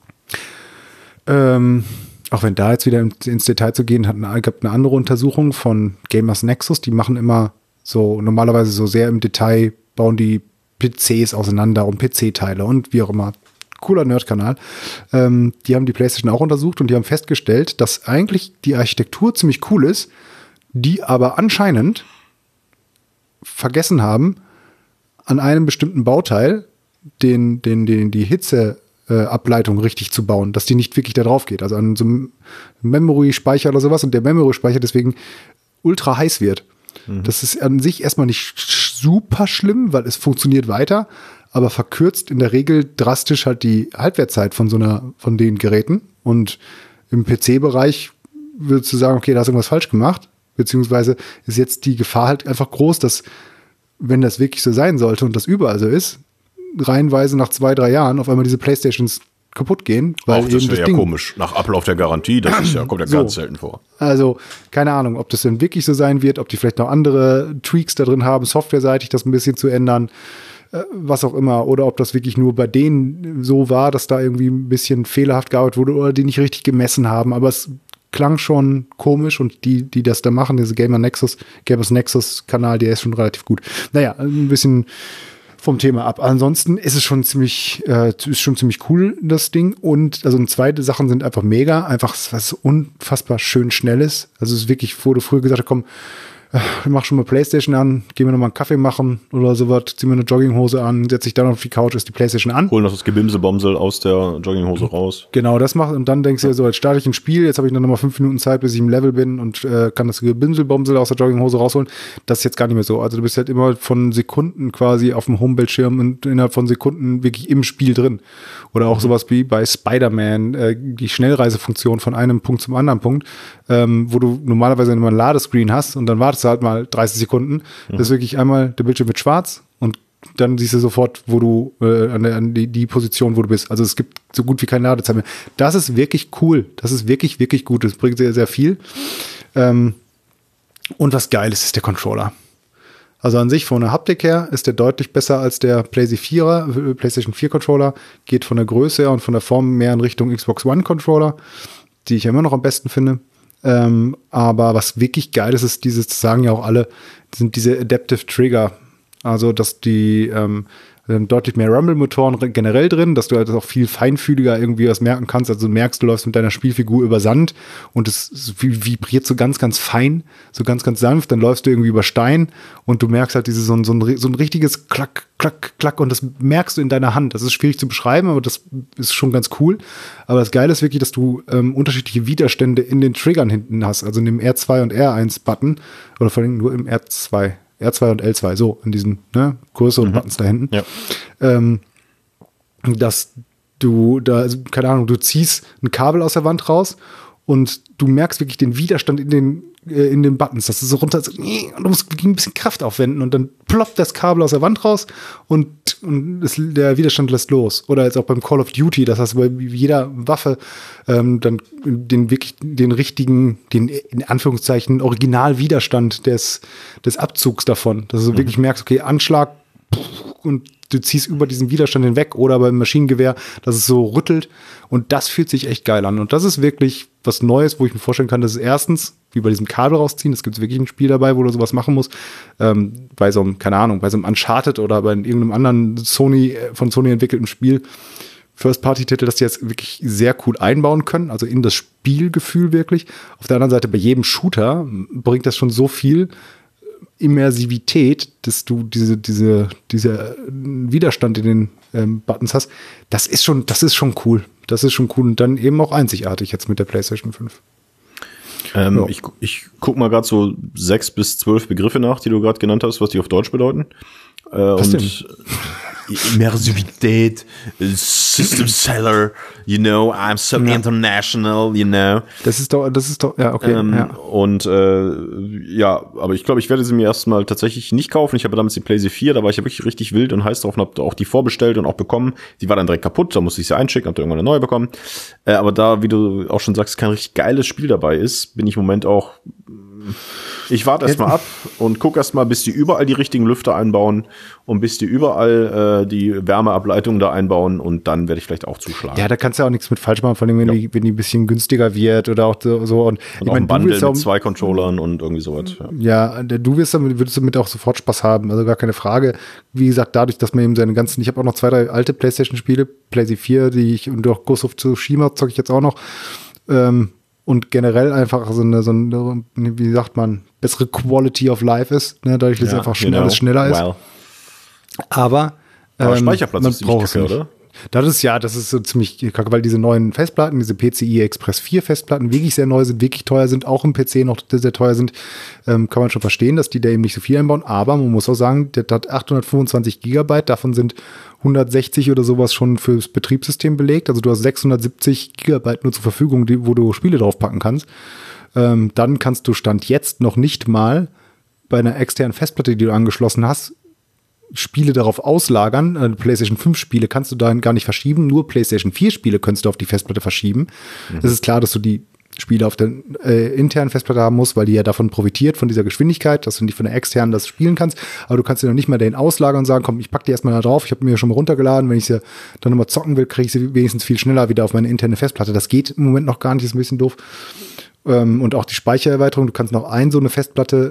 Ähm, auch wenn da jetzt wieder ins Detail zu gehen, hat eine, gab eine andere Untersuchung von Gamers Nexus. Die machen immer so, normalerweise so sehr im Detail, bauen die P Cs auseinander und P C-Teile und wie auch immer. Cooler Nerd-Kanal. Ähm, die haben die PlayStation auch untersucht und die haben festgestellt, dass eigentlich die Architektur ziemlich cool ist, die aber anscheinend vergessen haben, an einem bestimmten Bauteil den, den, den, die Hitzeableitung äh, richtig zu bauen, dass die nicht wirklich da drauf geht. Also an so einem Memory-Speicher oder sowas und der Memory-Speicher deswegen ultra heiß wird. Mhm. Das ist an sich erstmal nicht super schlimm, weil es funktioniert weiter, aber verkürzt in der Regel drastisch halt die Halbwertszeit von so einer, von den Geräten. Und im P C-Bereich würdest du sagen, okay, da hast du irgendwas falsch gemacht. Beziehungsweise ist jetzt die Gefahr halt einfach groß, dass, wenn das wirklich so sein sollte und das überall so ist, reihenweise nach zwei, drei Jahren auf einmal diese Playstations kaputt gehen. Weil auch das wäre ja Ding komisch. Nach Ablauf der Garantie, das ist ja, kommt ja so ganz selten vor. Also, keine Ahnung, ob das denn wirklich so sein wird, ob die vielleicht noch andere Tweaks da drin haben, softwareseitig das ein bisschen zu ändern, äh, was auch immer. Oder ob das wirklich nur bei denen so war, dass da irgendwie ein bisschen fehlerhaft gearbeitet wurde oder die nicht richtig gemessen haben. Aber es klang schon komisch und die, die das da machen, diese Gamer Nexus, Gamers Nexus Kanal, der ist schon relativ gut. Naja, ein bisschen vom Thema ab. Ansonsten ist es schon ziemlich, äh, ist schon ziemlich cool, das Ding. Und also zweite Sachen sind einfach mega, einfach was unfassbar schön schnell ist. Also es ist wirklich, wo du früher gesagt hast, komm, mach schon mal Playstation an, geh mir noch mal einen Kaffee machen oder sowas, zieh mir eine Jogginghose an, setz dich dann auf die Couch, ist die Playstation an. Holen noch das Gebimsebomsel aus der Jogginghose raus. Genau, das macht und dann denkst du dir so, jetzt starte ich ein Spiel, jetzt habe ich dann noch mal fünf Minuten Zeit, bis ich im Level bin und äh, kann das Gebimselbomsel aus der Jogginghose rausholen. Das ist jetzt gar nicht mehr so. Also du bist halt immer von Sekunden quasi auf dem Homebildschirm und innerhalb von Sekunden wirklich im Spiel drin. Oder auch mhm. sowas wie bei Spider-Man, äh, die Schnellreisefunktion von einem Punkt zum anderen Punkt, ähm, wo du normalerweise immer ein Ladescreen hast und dann wartest du halt mal dreißig Sekunden. Mhm. Das ist wirklich einmal, der Bildschirm wird schwarz und dann siehst du sofort, wo du äh, an, der, an die, die Position, wo du bist. Also es gibt so gut wie keine Ladezeit mehr. Das ist wirklich cool. Das ist wirklich, wirklich gut. Das bringt sehr, sehr viel. Ähm, und was geil ist, ist der Controller. Also an sich von der Haptik her ist der deutlich besser als der PlayStation vier Controller. Geht von der Größe her und von der Form mehr in Richtung Xbox One Controller, die ich immer noch am besten finde. Ähm, aber was wirklich geil ist, ist dieses, das sagen ja auch alle, sind diese Adaptive Trigger. Also, dass die ähm, deutlich mehr Rumble-Motoren generell drin, dass du halt auch viel feinfühliger irgendwie was merken kannst. Also du merkst, du läufst mit deiner Spielfigur über Sand und es vibriert so ganz, ganz fein, so ganz, ganz sanft. Dann läufst du irgendwie über Stein und du merkst halt dieses so ein, so ein, so ein richtiges Klack, Klack, Klack und das merkst du in deiner Hand. Das ist schwierig zu beschreiben, aber das ist schon ganz cool. Aber das Geile ist wirklich, dass du ähm, unterschiedliche Widerstände in den Triggern hinten hast, also in dem R zwei und R eins Button oder vor allem nur im R zwei. R zwei und L zwei, so in diesen ne, größeren mhm. Buttons da hinten. Ja. Ähm, dass du da, also, keine Ahnung, du ziehst ein Kabel aus der Wand raus und du merkst wirklich den Widerstand in den, äh, in den Buttons. Das ist so runter, so, und du musst wirklich ein bisschen Kraft aufwenden und dann ploppt das Kabel aus der Wand raus und, und es, der Widerstand lässt los. Oder jetzt auch beim Call of Duty, das heißt bei jeder Waffe ähm, dann den wirklich den richtigen, den in Anführungszeichen Originalwiderstand des, des Abzugs davon. Dass du mhm. wirklich merkst, okay, Anschlag und du ziehst über diesen Widerstand hinweg oder beim Maschinengewehr, dass es so rüttelt und das fühlt sich echt geil an und das ist wirklich was Neues, wo ich mir vorstellen kann, dass es erstens, wie bei diesem Kabel rausziehen, es gibt wirklich ein Spiel dabei, wo du sowas machen musst, ähm, bei so einem, keine Ahnung, bei so einem Uncharted oder bei irgendeinem anderen Sony, von Sony entwickelten Spiel, First-Party-Titel, dass die jetzt wirklich sehr cool einbauen können, also in das Spielgefühl wirklich. Auf der anderen Seite, bei jedem Shooter bringt das schon so viel Immersivität, dass du diese, diese, diese Widerstand in den ähm, Buttons hast, das ist schon, das ist schon cool. Das ist schon cool und dann eben auch einzigartig jetzt mit der PlayStation fünf. Ähm, ja. Ich, ich guck mal gerade so sechs bis zwölf Begriffe nach, die du gerade genannt hast, was die auf Deutsch bedeuten. Äh, was und denn? Immersivität, System Seller, you know, I'm so ja. international, you know. Das ist doch, das ist doch, ja, okay. Ähm, ja. Und äh, ja, aber ich glaube, ich werde sie mir erstmal tatsächlich nicht kaufen. Ich habe damals die PlayStation vier, da war ich ja wirklich richtig wild und heiß drauf und habe auch die vorbestellt und auch bekommen. Die war dann direkt kaputt, da musste ich sie einschicken, habe irgendwann eine neue bekommen. Äh, aber da, wie du auch schon sagst, kein richtig geiles Spiel dabei ist, bin ich im Moment auch. Ich warte erstmal ab und gucke erstmal, bis die überall die richtigen Lüfter einbauen und bis die überall äh, die Wärmeableitung da einbauen und dann werde ich vielleicht auch zuschlagen. Ja, da kannst du auch nichts mit falsch machen, vor allem wenn, ja. die, wenn die ein bisschen günstiger wird oder auch so. Und, und ich auch mein, ein Bundle mit auch, zwei Controllern und irgendwie sowas. Ja, ja du wirst damit, würdest damit auch sofort Spaß haben, also gar keine Frage. Wie gesagt, dadurch, dass man eben seine ganzen, ich habe auch noch zwei, drei alte PlayStation-Spiele, PlayStation vier, die ich, und auch Ghost of Tsushima zocke ich jetzt auch noch, ähm, und generell einfach so eine, so eine, wie sagt man, bessere Quality of Life ist, ne, dadurch, dass ja, es einfach schnell, alles schneller ist. Wow. Aber, Aber ähm, Speicherplatz man ist ziemlich kacke, oder? Das ist ja, das ist so ziemlich kacke, weil diese neuen Festplatten, diese P C I Express vier Festplatten wirklich sehr neu sind, wirklich teuer sind, auch im P C noch sehr teuer sind, ähm, kann man schon verstehen, dass die da eben nicht so viel einbauen, aber man muss auch sagen, der hat achthundertfünfundzwanzig Gigabyte, davon sind hundertsechzig oder sowas schon fürs Betriebssystem belegt, also du hast sechshundertsiebzig Gigabyte nur zur Verfügung, die, wo du Spiele draufpacken kannst. Ähm, dann kannst du Stand jetzt noch nicht mal bei einer externen Festplatte, die du angeschlossen hast, Spiele darauf auslagern. Äh, PlayStation fünf Spiele kannst du dahin gar nicht verschieben, nur PlayStation vier Spiele könntest du auf die Festplatte verschieben. Mhm. Es ist klar, dass du die Spiele auf der äh, internen Festplatte haben musst, weil die ja davon profitiert, von dieser Geschwindigkeit, dass du nicht von der externen das spielen kannst, aber du kannst dir noch nicht mal dahin auslagern und sagen, komm, ich pack die erstmal da drauf, ich habe mir schon mal runtergeladen, wenn ich sie dann nochmal zocken will, kriege ich sie wenigstens viel schneller wieder auf meine interne Festplatte. Das geht im Moment noch gar nicht, ist ein bisschen doof. Ähm, und auch die Speichererweiterung, du kannst noch ein so eine Festplatte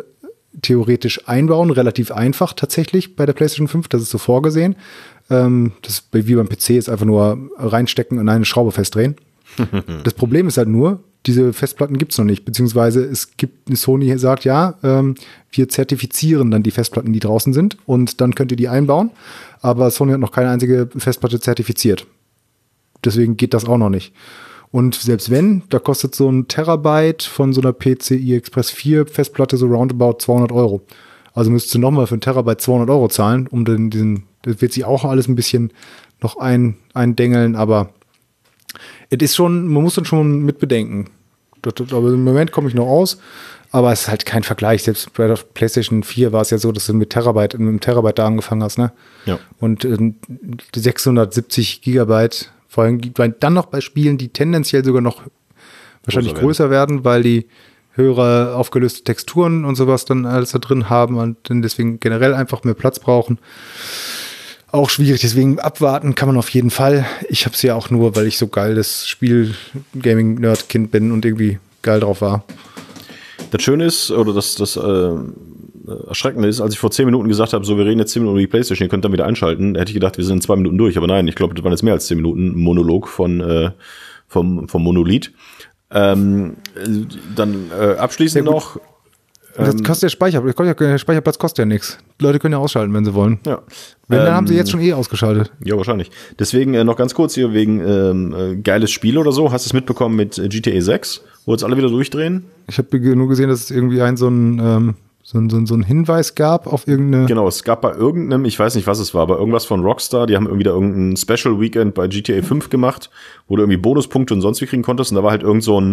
theoretisch einbauen, relativ einfach tatsächlich bei der PlayStation fünf, das ist so vorgesehen. Ähm, das wie beim P C ist einfach nur reinstecken und eine Schraube festdrehen. Das Problem ist halt nur, diese Festplatten gibt es noch nicht, beziehungsweise es gibt, Sony sagt, ja, ähm, wir zertifizieren dann die Festplatten, die draußen sind und dann könnt ihr die einbauen, aber Sony hat noch keine einzige Festplatte zertifiziert. Deswegen geht das auch noch nicht. Und selbst wenn, da kostet so ein Terabyte von so einer P C I Express vier Festplatte so roundabout zweihundert Euro. Also müsstest du nochmal für ein Terabyte zweihundert Euro zahlen, um den, diesen, das wird sich auch alles ein bisschen noch ein, eindengeln, aber es ist schon, man muss dann schon mit bedenken. Das, das, aber im Moment komme ich noch aus, aber es ist halt kein Vergleich. Selbst bei der PlayStation vier war es ja so, dass du mit Terabyte, mit einem Terabyte da angefangen hast, ne? Ja. Und äh, sechshundertsiebzig Gigabyte, vor allem dann noch bei Spielen, die tendenziell sogar noch wahrscheinlich größer größer werden, weil die höhere aufgelöste Texturen und sowas dann alles da drin haben und dann deswegen generell einfach mehr Platz brauchen. Auch schwierig, deswegen abwarten kann man auf jeden Fall. Ich habe es ja auch nur, weil ich so geil das Spiel-Gaming-Nerd-Kind bin und irgendwie geil drauf war. Das Schöne ist, oder das, das äh, Erschreckende ist, als ich vor zehn Minuten gesagt habe, so, wir reden jetzt zehn Minuten über die PlayStation, ihr könnt dann wieder einschalten, hätte ich gedacht, wir sind in zwei Minuten durch. Aber nein, ich glaube, das waren jetzt mehr als zehn Minuten Monolog von, äh, vom, vom Monolith. Ähm, dann äh, abschließend noch. Das kostet der Speicher, der Speicherplatz kostet ja nichts. Die Leute können ja ausschalten, wenn sie wollen. Ja. Wenn, dann ähm, haben sie jetzt schon eh ausgeschaltet. Ja, wahrscheinlich. Deswegen äh, noch ganz kurz hier wegen ähm, äh, geiles Spiel oder so. Hast du es mitbekommen mit äh, G T A sechs, wo jetzt alle wieder durchdrehen? Ich habe nur gesehen, dass es irgendwie ein so ein, ähm, so ein, so ein, so ein Hinweis gab auf irgendeine... Genau, es gab bei irgendeinem, ich weiß nicht, was es war, aber irgendwas von Rockstar, die haben irgendwie da irgendein Special Weekend bei G T A fünf gemacht, wo du irgendwie Bonuspunkte und sonst wie kriegen konntest. Und da war halt irgend so ein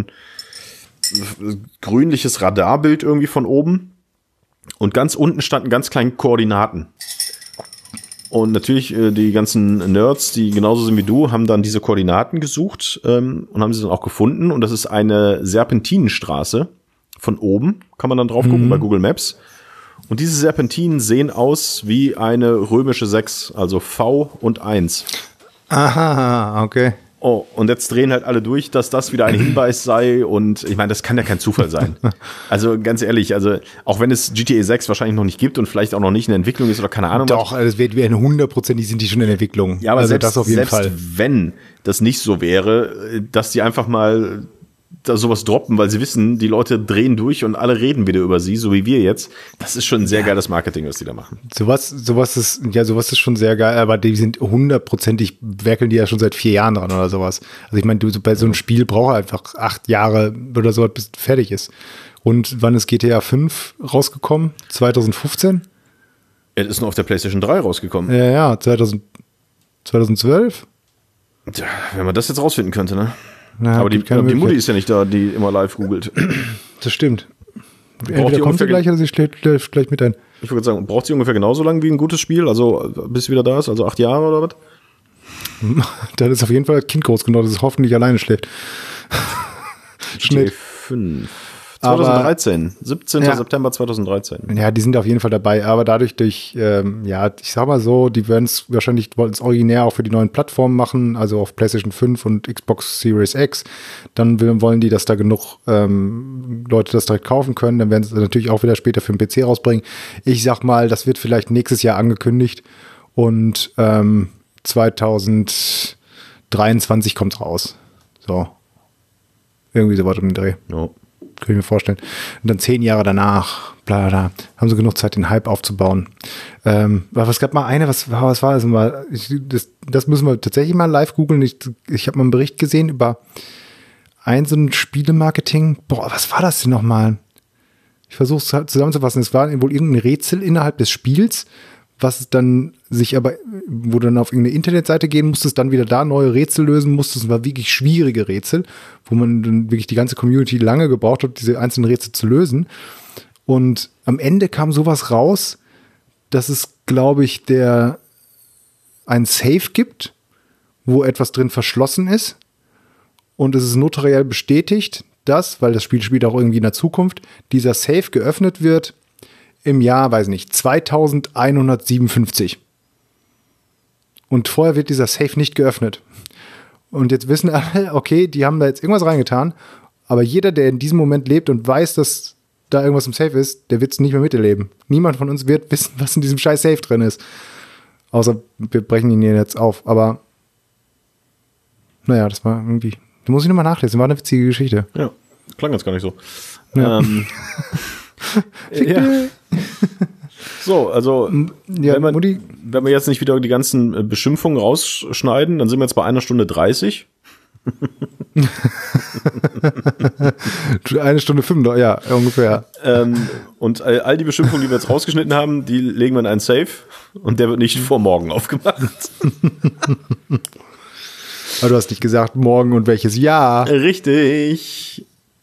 grünliches Radarbild irgendwie von oben. Und ganz unten standen ganz kleine Koordinaten. Und natürlich äh, die ganzen Nerds, die genauso sind wie du, haben dann diese Koordinaten gesucht ähm, und haben sie dann auch gefunden. Und das ist eine Serpentinenstraße von oben, kann man dann drauf gucken, mhm. bei Google Maps. Und diese Serpentinen sehen aus wie eine römische sechs, also V und eins. Aha, okay. Oh, und jetzt drehen halt alle durch, dass das wieder ein Hinweis sei und ich meine, das kann ja kein Zufall sein. Also ganz ehrlich, also auch wenn es G T A sechs wahrscheinlich noch nicht gibt und vielleicht auch noch nicht in der Entwicklung ist oder keine Ahnung. Doch, also es wird wie eine hundertprozentig sind die schon in Entwicklung. Ja, aber also selbst, das auf jeden selbst Fall. wenn das nicht so wäre, dass die einfach mal da sowas droppen, weil sie wissen, die Leute drehen durch und alle reden wieder über sie, so wie wir jetzt. Das ist schon ein sehr ja. geiles Marketing, was die da machen. Sowas, sowas ist, ja, sowas ist schon sehr geil, aber die sind hundertprozentig, werkeln die ja schon seit vier Jahren dran oder sowas. Also ich meine, du bei so einem Spiel braucht einfach acht Jahre oder so, bis es fertig ist. Und wann ist G T A fünf rausgekommen? zwanzig fünfzehn? Es ist nur auf der PlayStation drei rausgekommen. Ja, ja, zweitausend, zweitausendzwölf? Tja, wenn man das jetzt rausfinden könnte, ne? Na, aber die, die Mutti ist ja nicht da, die immer live googelt. Das stimmt. Braucht Entweder kommt sie gleich oder sie schlägt gleich mit ein. Ich würde sagen, braucht sie ungefähr genauso lang wie ein gutes Spiel? Also bis sie wieder da ist? Also acht Jahre oder was? Dann ist auf jeden Fall das Kind groß genug, dass es hoffentlich alleine schläft. Schnitt. fünf. zweitausenddreizehn. siebzehnten Ja. September zweitausenddreizehn. Ja, die sind auf jeden Fall dabei, aber dadurch durch, ähm, ja, ich sag mal so, die werden es wahrscheinlich, wollten es originär auch für die neuen Plattformen machen, also auf PlayStation fünf und Xbox Series X. Dann will, wollen die, dass da genug ähm, Leute das direkt kaufen können. Dann werden sie natürlich auch wieder später für den P C rausbringen. Ich sag mal, das wird vielleicht nächstes Jahr angekündigt und ähm, zweitausenddreiundzwanzig kommt raus. So. Irgendwie so was um den Dreh. Ja. Kann ich mir vorstellen. Und dann zehn Jahre danach, bla, bla, bla, haben sie genug Zeit, den Hype aufzubauen. Ähm, aber es gab mal eine, was, was war das mal? Ich, das, das müssen wir tatsächlich mal live googeln. Ich, ich habe mal einen Bericht gesehen über ein so ein Spielemarketing. Boah, was war das denn nochmal? Ich versuche es zusammenzufassen. Es war wohl irgendein Rätsel innerhalb des Spiels, was dann sich aber, wo du dann auf irgendeine Internetseite gehen musstest, dann wieder da neue Rätsel lösen musstest. Es war wirklich schwierige Rätsel, wo man dann wirklich die ganze Community lange gebraucht hat, diese einzelnen Rätsel zu lösen. Und am Ende kam sowas raus, dass es, glaube ich, der ein Safe gibt, wo etwas drin verschlossen ist. Und es ist notariell bestätigt, dass, weil das Spiel spielt auch irgendwie in der Zukunft, dieser Safe geöffnet wird im Jahr, weiß nicht, zweitausendeinhundertsiebenundfünfzig. Und vorher wird dieser Safe nicht geöffnet. Und jetzt wissen alle, okay, die haben da jetzt irgendwas reingetan, aber jeder, der in diesem Moment lebt und weiß, dass da irgendwas im Safe ist, der wird es nicht mehr miterleben. Niemand von uns wird wissen, was in diesem scheiß Safe drin ist. Außer wir brechen ihn jetzt auf. Aber naja, das war irgendwie, da muss ich nochmal nachlesen, war eine witzige Geschichte. Ja, klang jetzt gar nicht so. Ja. Ähm, ja. So, also Ja, wenn, wir, Mutti, wenn wir jetzt nicht wieder die ganzen äh, Beschimpfungen rausschneiden, dann sind wir jetzt bei einer Stunde dreißig. eine Stunde fünf, ja, ungefähr. Ähm, und all, all die Beschimpfungen, die wir jetzt rausgeschnitten haben, die legen wir in einen Safe und der wird nicht vor morgen aufgemacht. Aber du hast nicht gesagt, morgen und welches Jahr. Richtig.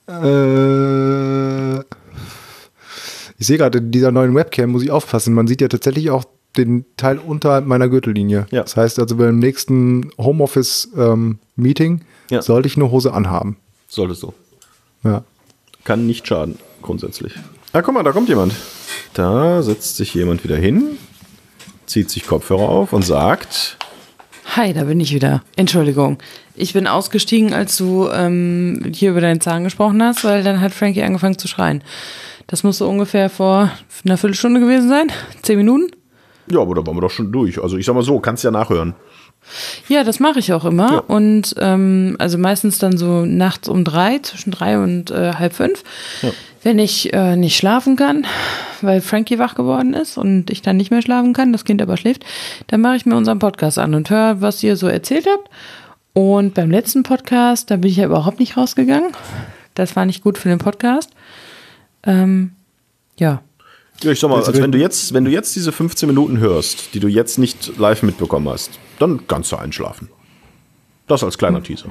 Äh, ich sehe gerade, in dieser neuen Webcam muss ich aufpassen. Man sieht ja tatsächlich auch den Teil unterhalb meiner Gürtellinie. Ja. Das heißt also, beim nächsten Homeoffice-Meeting Ja. sollte ich eine Hose anhaben. Solltest du. Ja. Kann nicht schaden, grundsätzlich. Ah, guck mal, da kommt jemand. Da setzt sich jemand wieder hin, zieht sich Kopfhörer auf und sagt: Hi, da bin ich wieder. Entschuldigung. Ich bin ausgestiegen, als du ähm, hier über deinen Zahn gesprochen hast, weil dann hat Frankie angefangen zu schreien. Das muss so ungefähr vor einer Viertelstunde gewesen sein. Zehn Minuten? Ja, aber da waren wir doch schon durch. Also ich sag mal so, kannst ja nachhören. Ja, das mache ich auch immer. Ja. Und ähm, also meistens dann so nachts um drei, zwischen drei und äh, halb fünf. Ja. Wenn ich äh, nicht schlafen kann, weil Frankie wach geworden ist und ich dann nicht mehr schlafen kann, das Kind aber schläft, dann mache ich mir unseren Podcast an und höre, was ihr so erzählt habt. Und beim letzten Podcast, da bin ich ja überhaupt nicht rausgegangen. Das war nicht gut für den Podcast. Ähm, ja. Ja, ich sag mal, also wenn du jetzt, wenn du jetzt diese fünfzehn Minuten hörst, die du jetzt nicht live mitbekommen hast, dann kannst du einschlafen. Das als kleiner Teaser.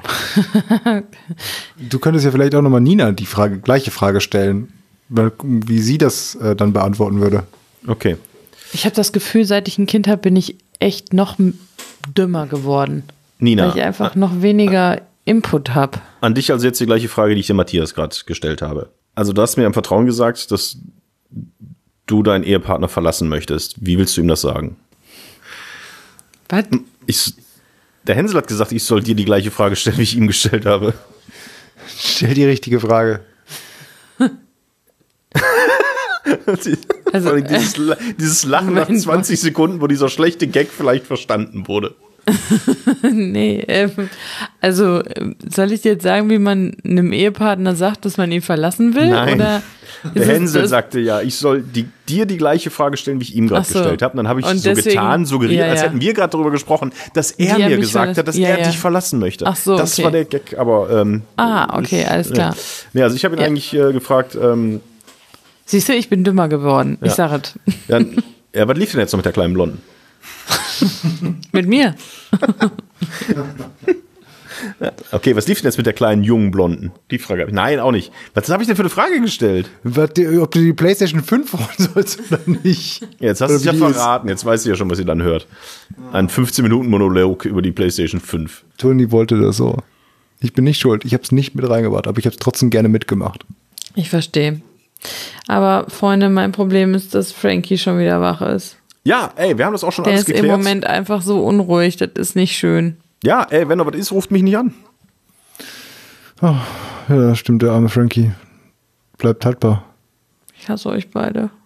Du könntest ja vielleicht auch nochmal Nina die Frage, gleiche Frage stellen, weil, wie sie das äh, dann beantworten würde. Okay. Ich habe das Gefühl, seit ich ein Kind habe, bin ich echt noch m- dümmer geworden. Nina, Weil ich einfach noch weniger Input habe. an dich also jetzt die gleiche Frage, die ich dir Matthias gerade gestellt habe. Also du hast mir im Vertrauen gesagt, dass du deinen Ehepartner verlassen möchtest. Wie willst du ihm das sagen? Was? Ich, der Hänsel hat gesagt, ich soll dir die gleiche Frage stellen, wie ich ihm gestellt habe. Stell die richtige Frage. Also, Vor allem dieses, La- dieses Lachen nach Moment, zwanzig Sekunden, wo dieser schlechte Gag vielleicht verstanden wurde. Nee, ähm, also ähm, soll ich dir jetzt sagen, wie man einem Ehepartner sagt, dass man ihn verlassen will? Nein. Oder Der ist es Hänsel das- sagte ja, ich soll die, dir die gleiche Frage stellen, wie ich ihm gerade Ach so. gestellt habe. Und dann habe ich Und so deswegen- getan, suggeriert, ja, als ja. hätten wir gerade darüber gesprochen, dass er Wie er mir mich gesagt hat, dass verlassen- ja, er ja. dich verlassen möchte. Ach so, Das okay. war der Gag, aber ähm, Ah, okay, alles klar. nee, also ich habe ihn Ja. eigentlich äh, gefragt, ähm, Siehst du, ich bin dümmer geworden. Ich Ja. sage es. ja, ja, was lief denn jetzt noch mit der kleinen Blonden? Mit mir. Okay, was lief denn jetzt mit der kleinen jungen Blonden? Die Frage habe ich. Nein, auch nicht. Was habe ich denn für eine Frage gestellt? Was, die- ob du die PlayStation fünf holen sollst oder nicht. Ja, jetzt hast du Oder es ja wie die ist. verraten. Jetzt weiß ich ja schon, was ihr dann hört. Ein fünfzehn Minuten Monolog über die PlayStation fünf. Toni wollte das so. Ich bin nicht schuld. Ich habe es nicht mit reingebracht, aber ich habe es trotzdem gerne mitgemacht. Ich verstehe. Aber Freunde, mein Problem ist, dass Frankie schon wieder wach ist. Ja, ey, wir haben das auch schon Der alles ist im geklärt. Moment einfach so unruhig. Das ist nicht schön. Ja, ey, wenn noch was ist, ruft mich nicht an. Ja, das stimmt, der arme Frankie. Bleibt haltbar. Ich hasse euch beide.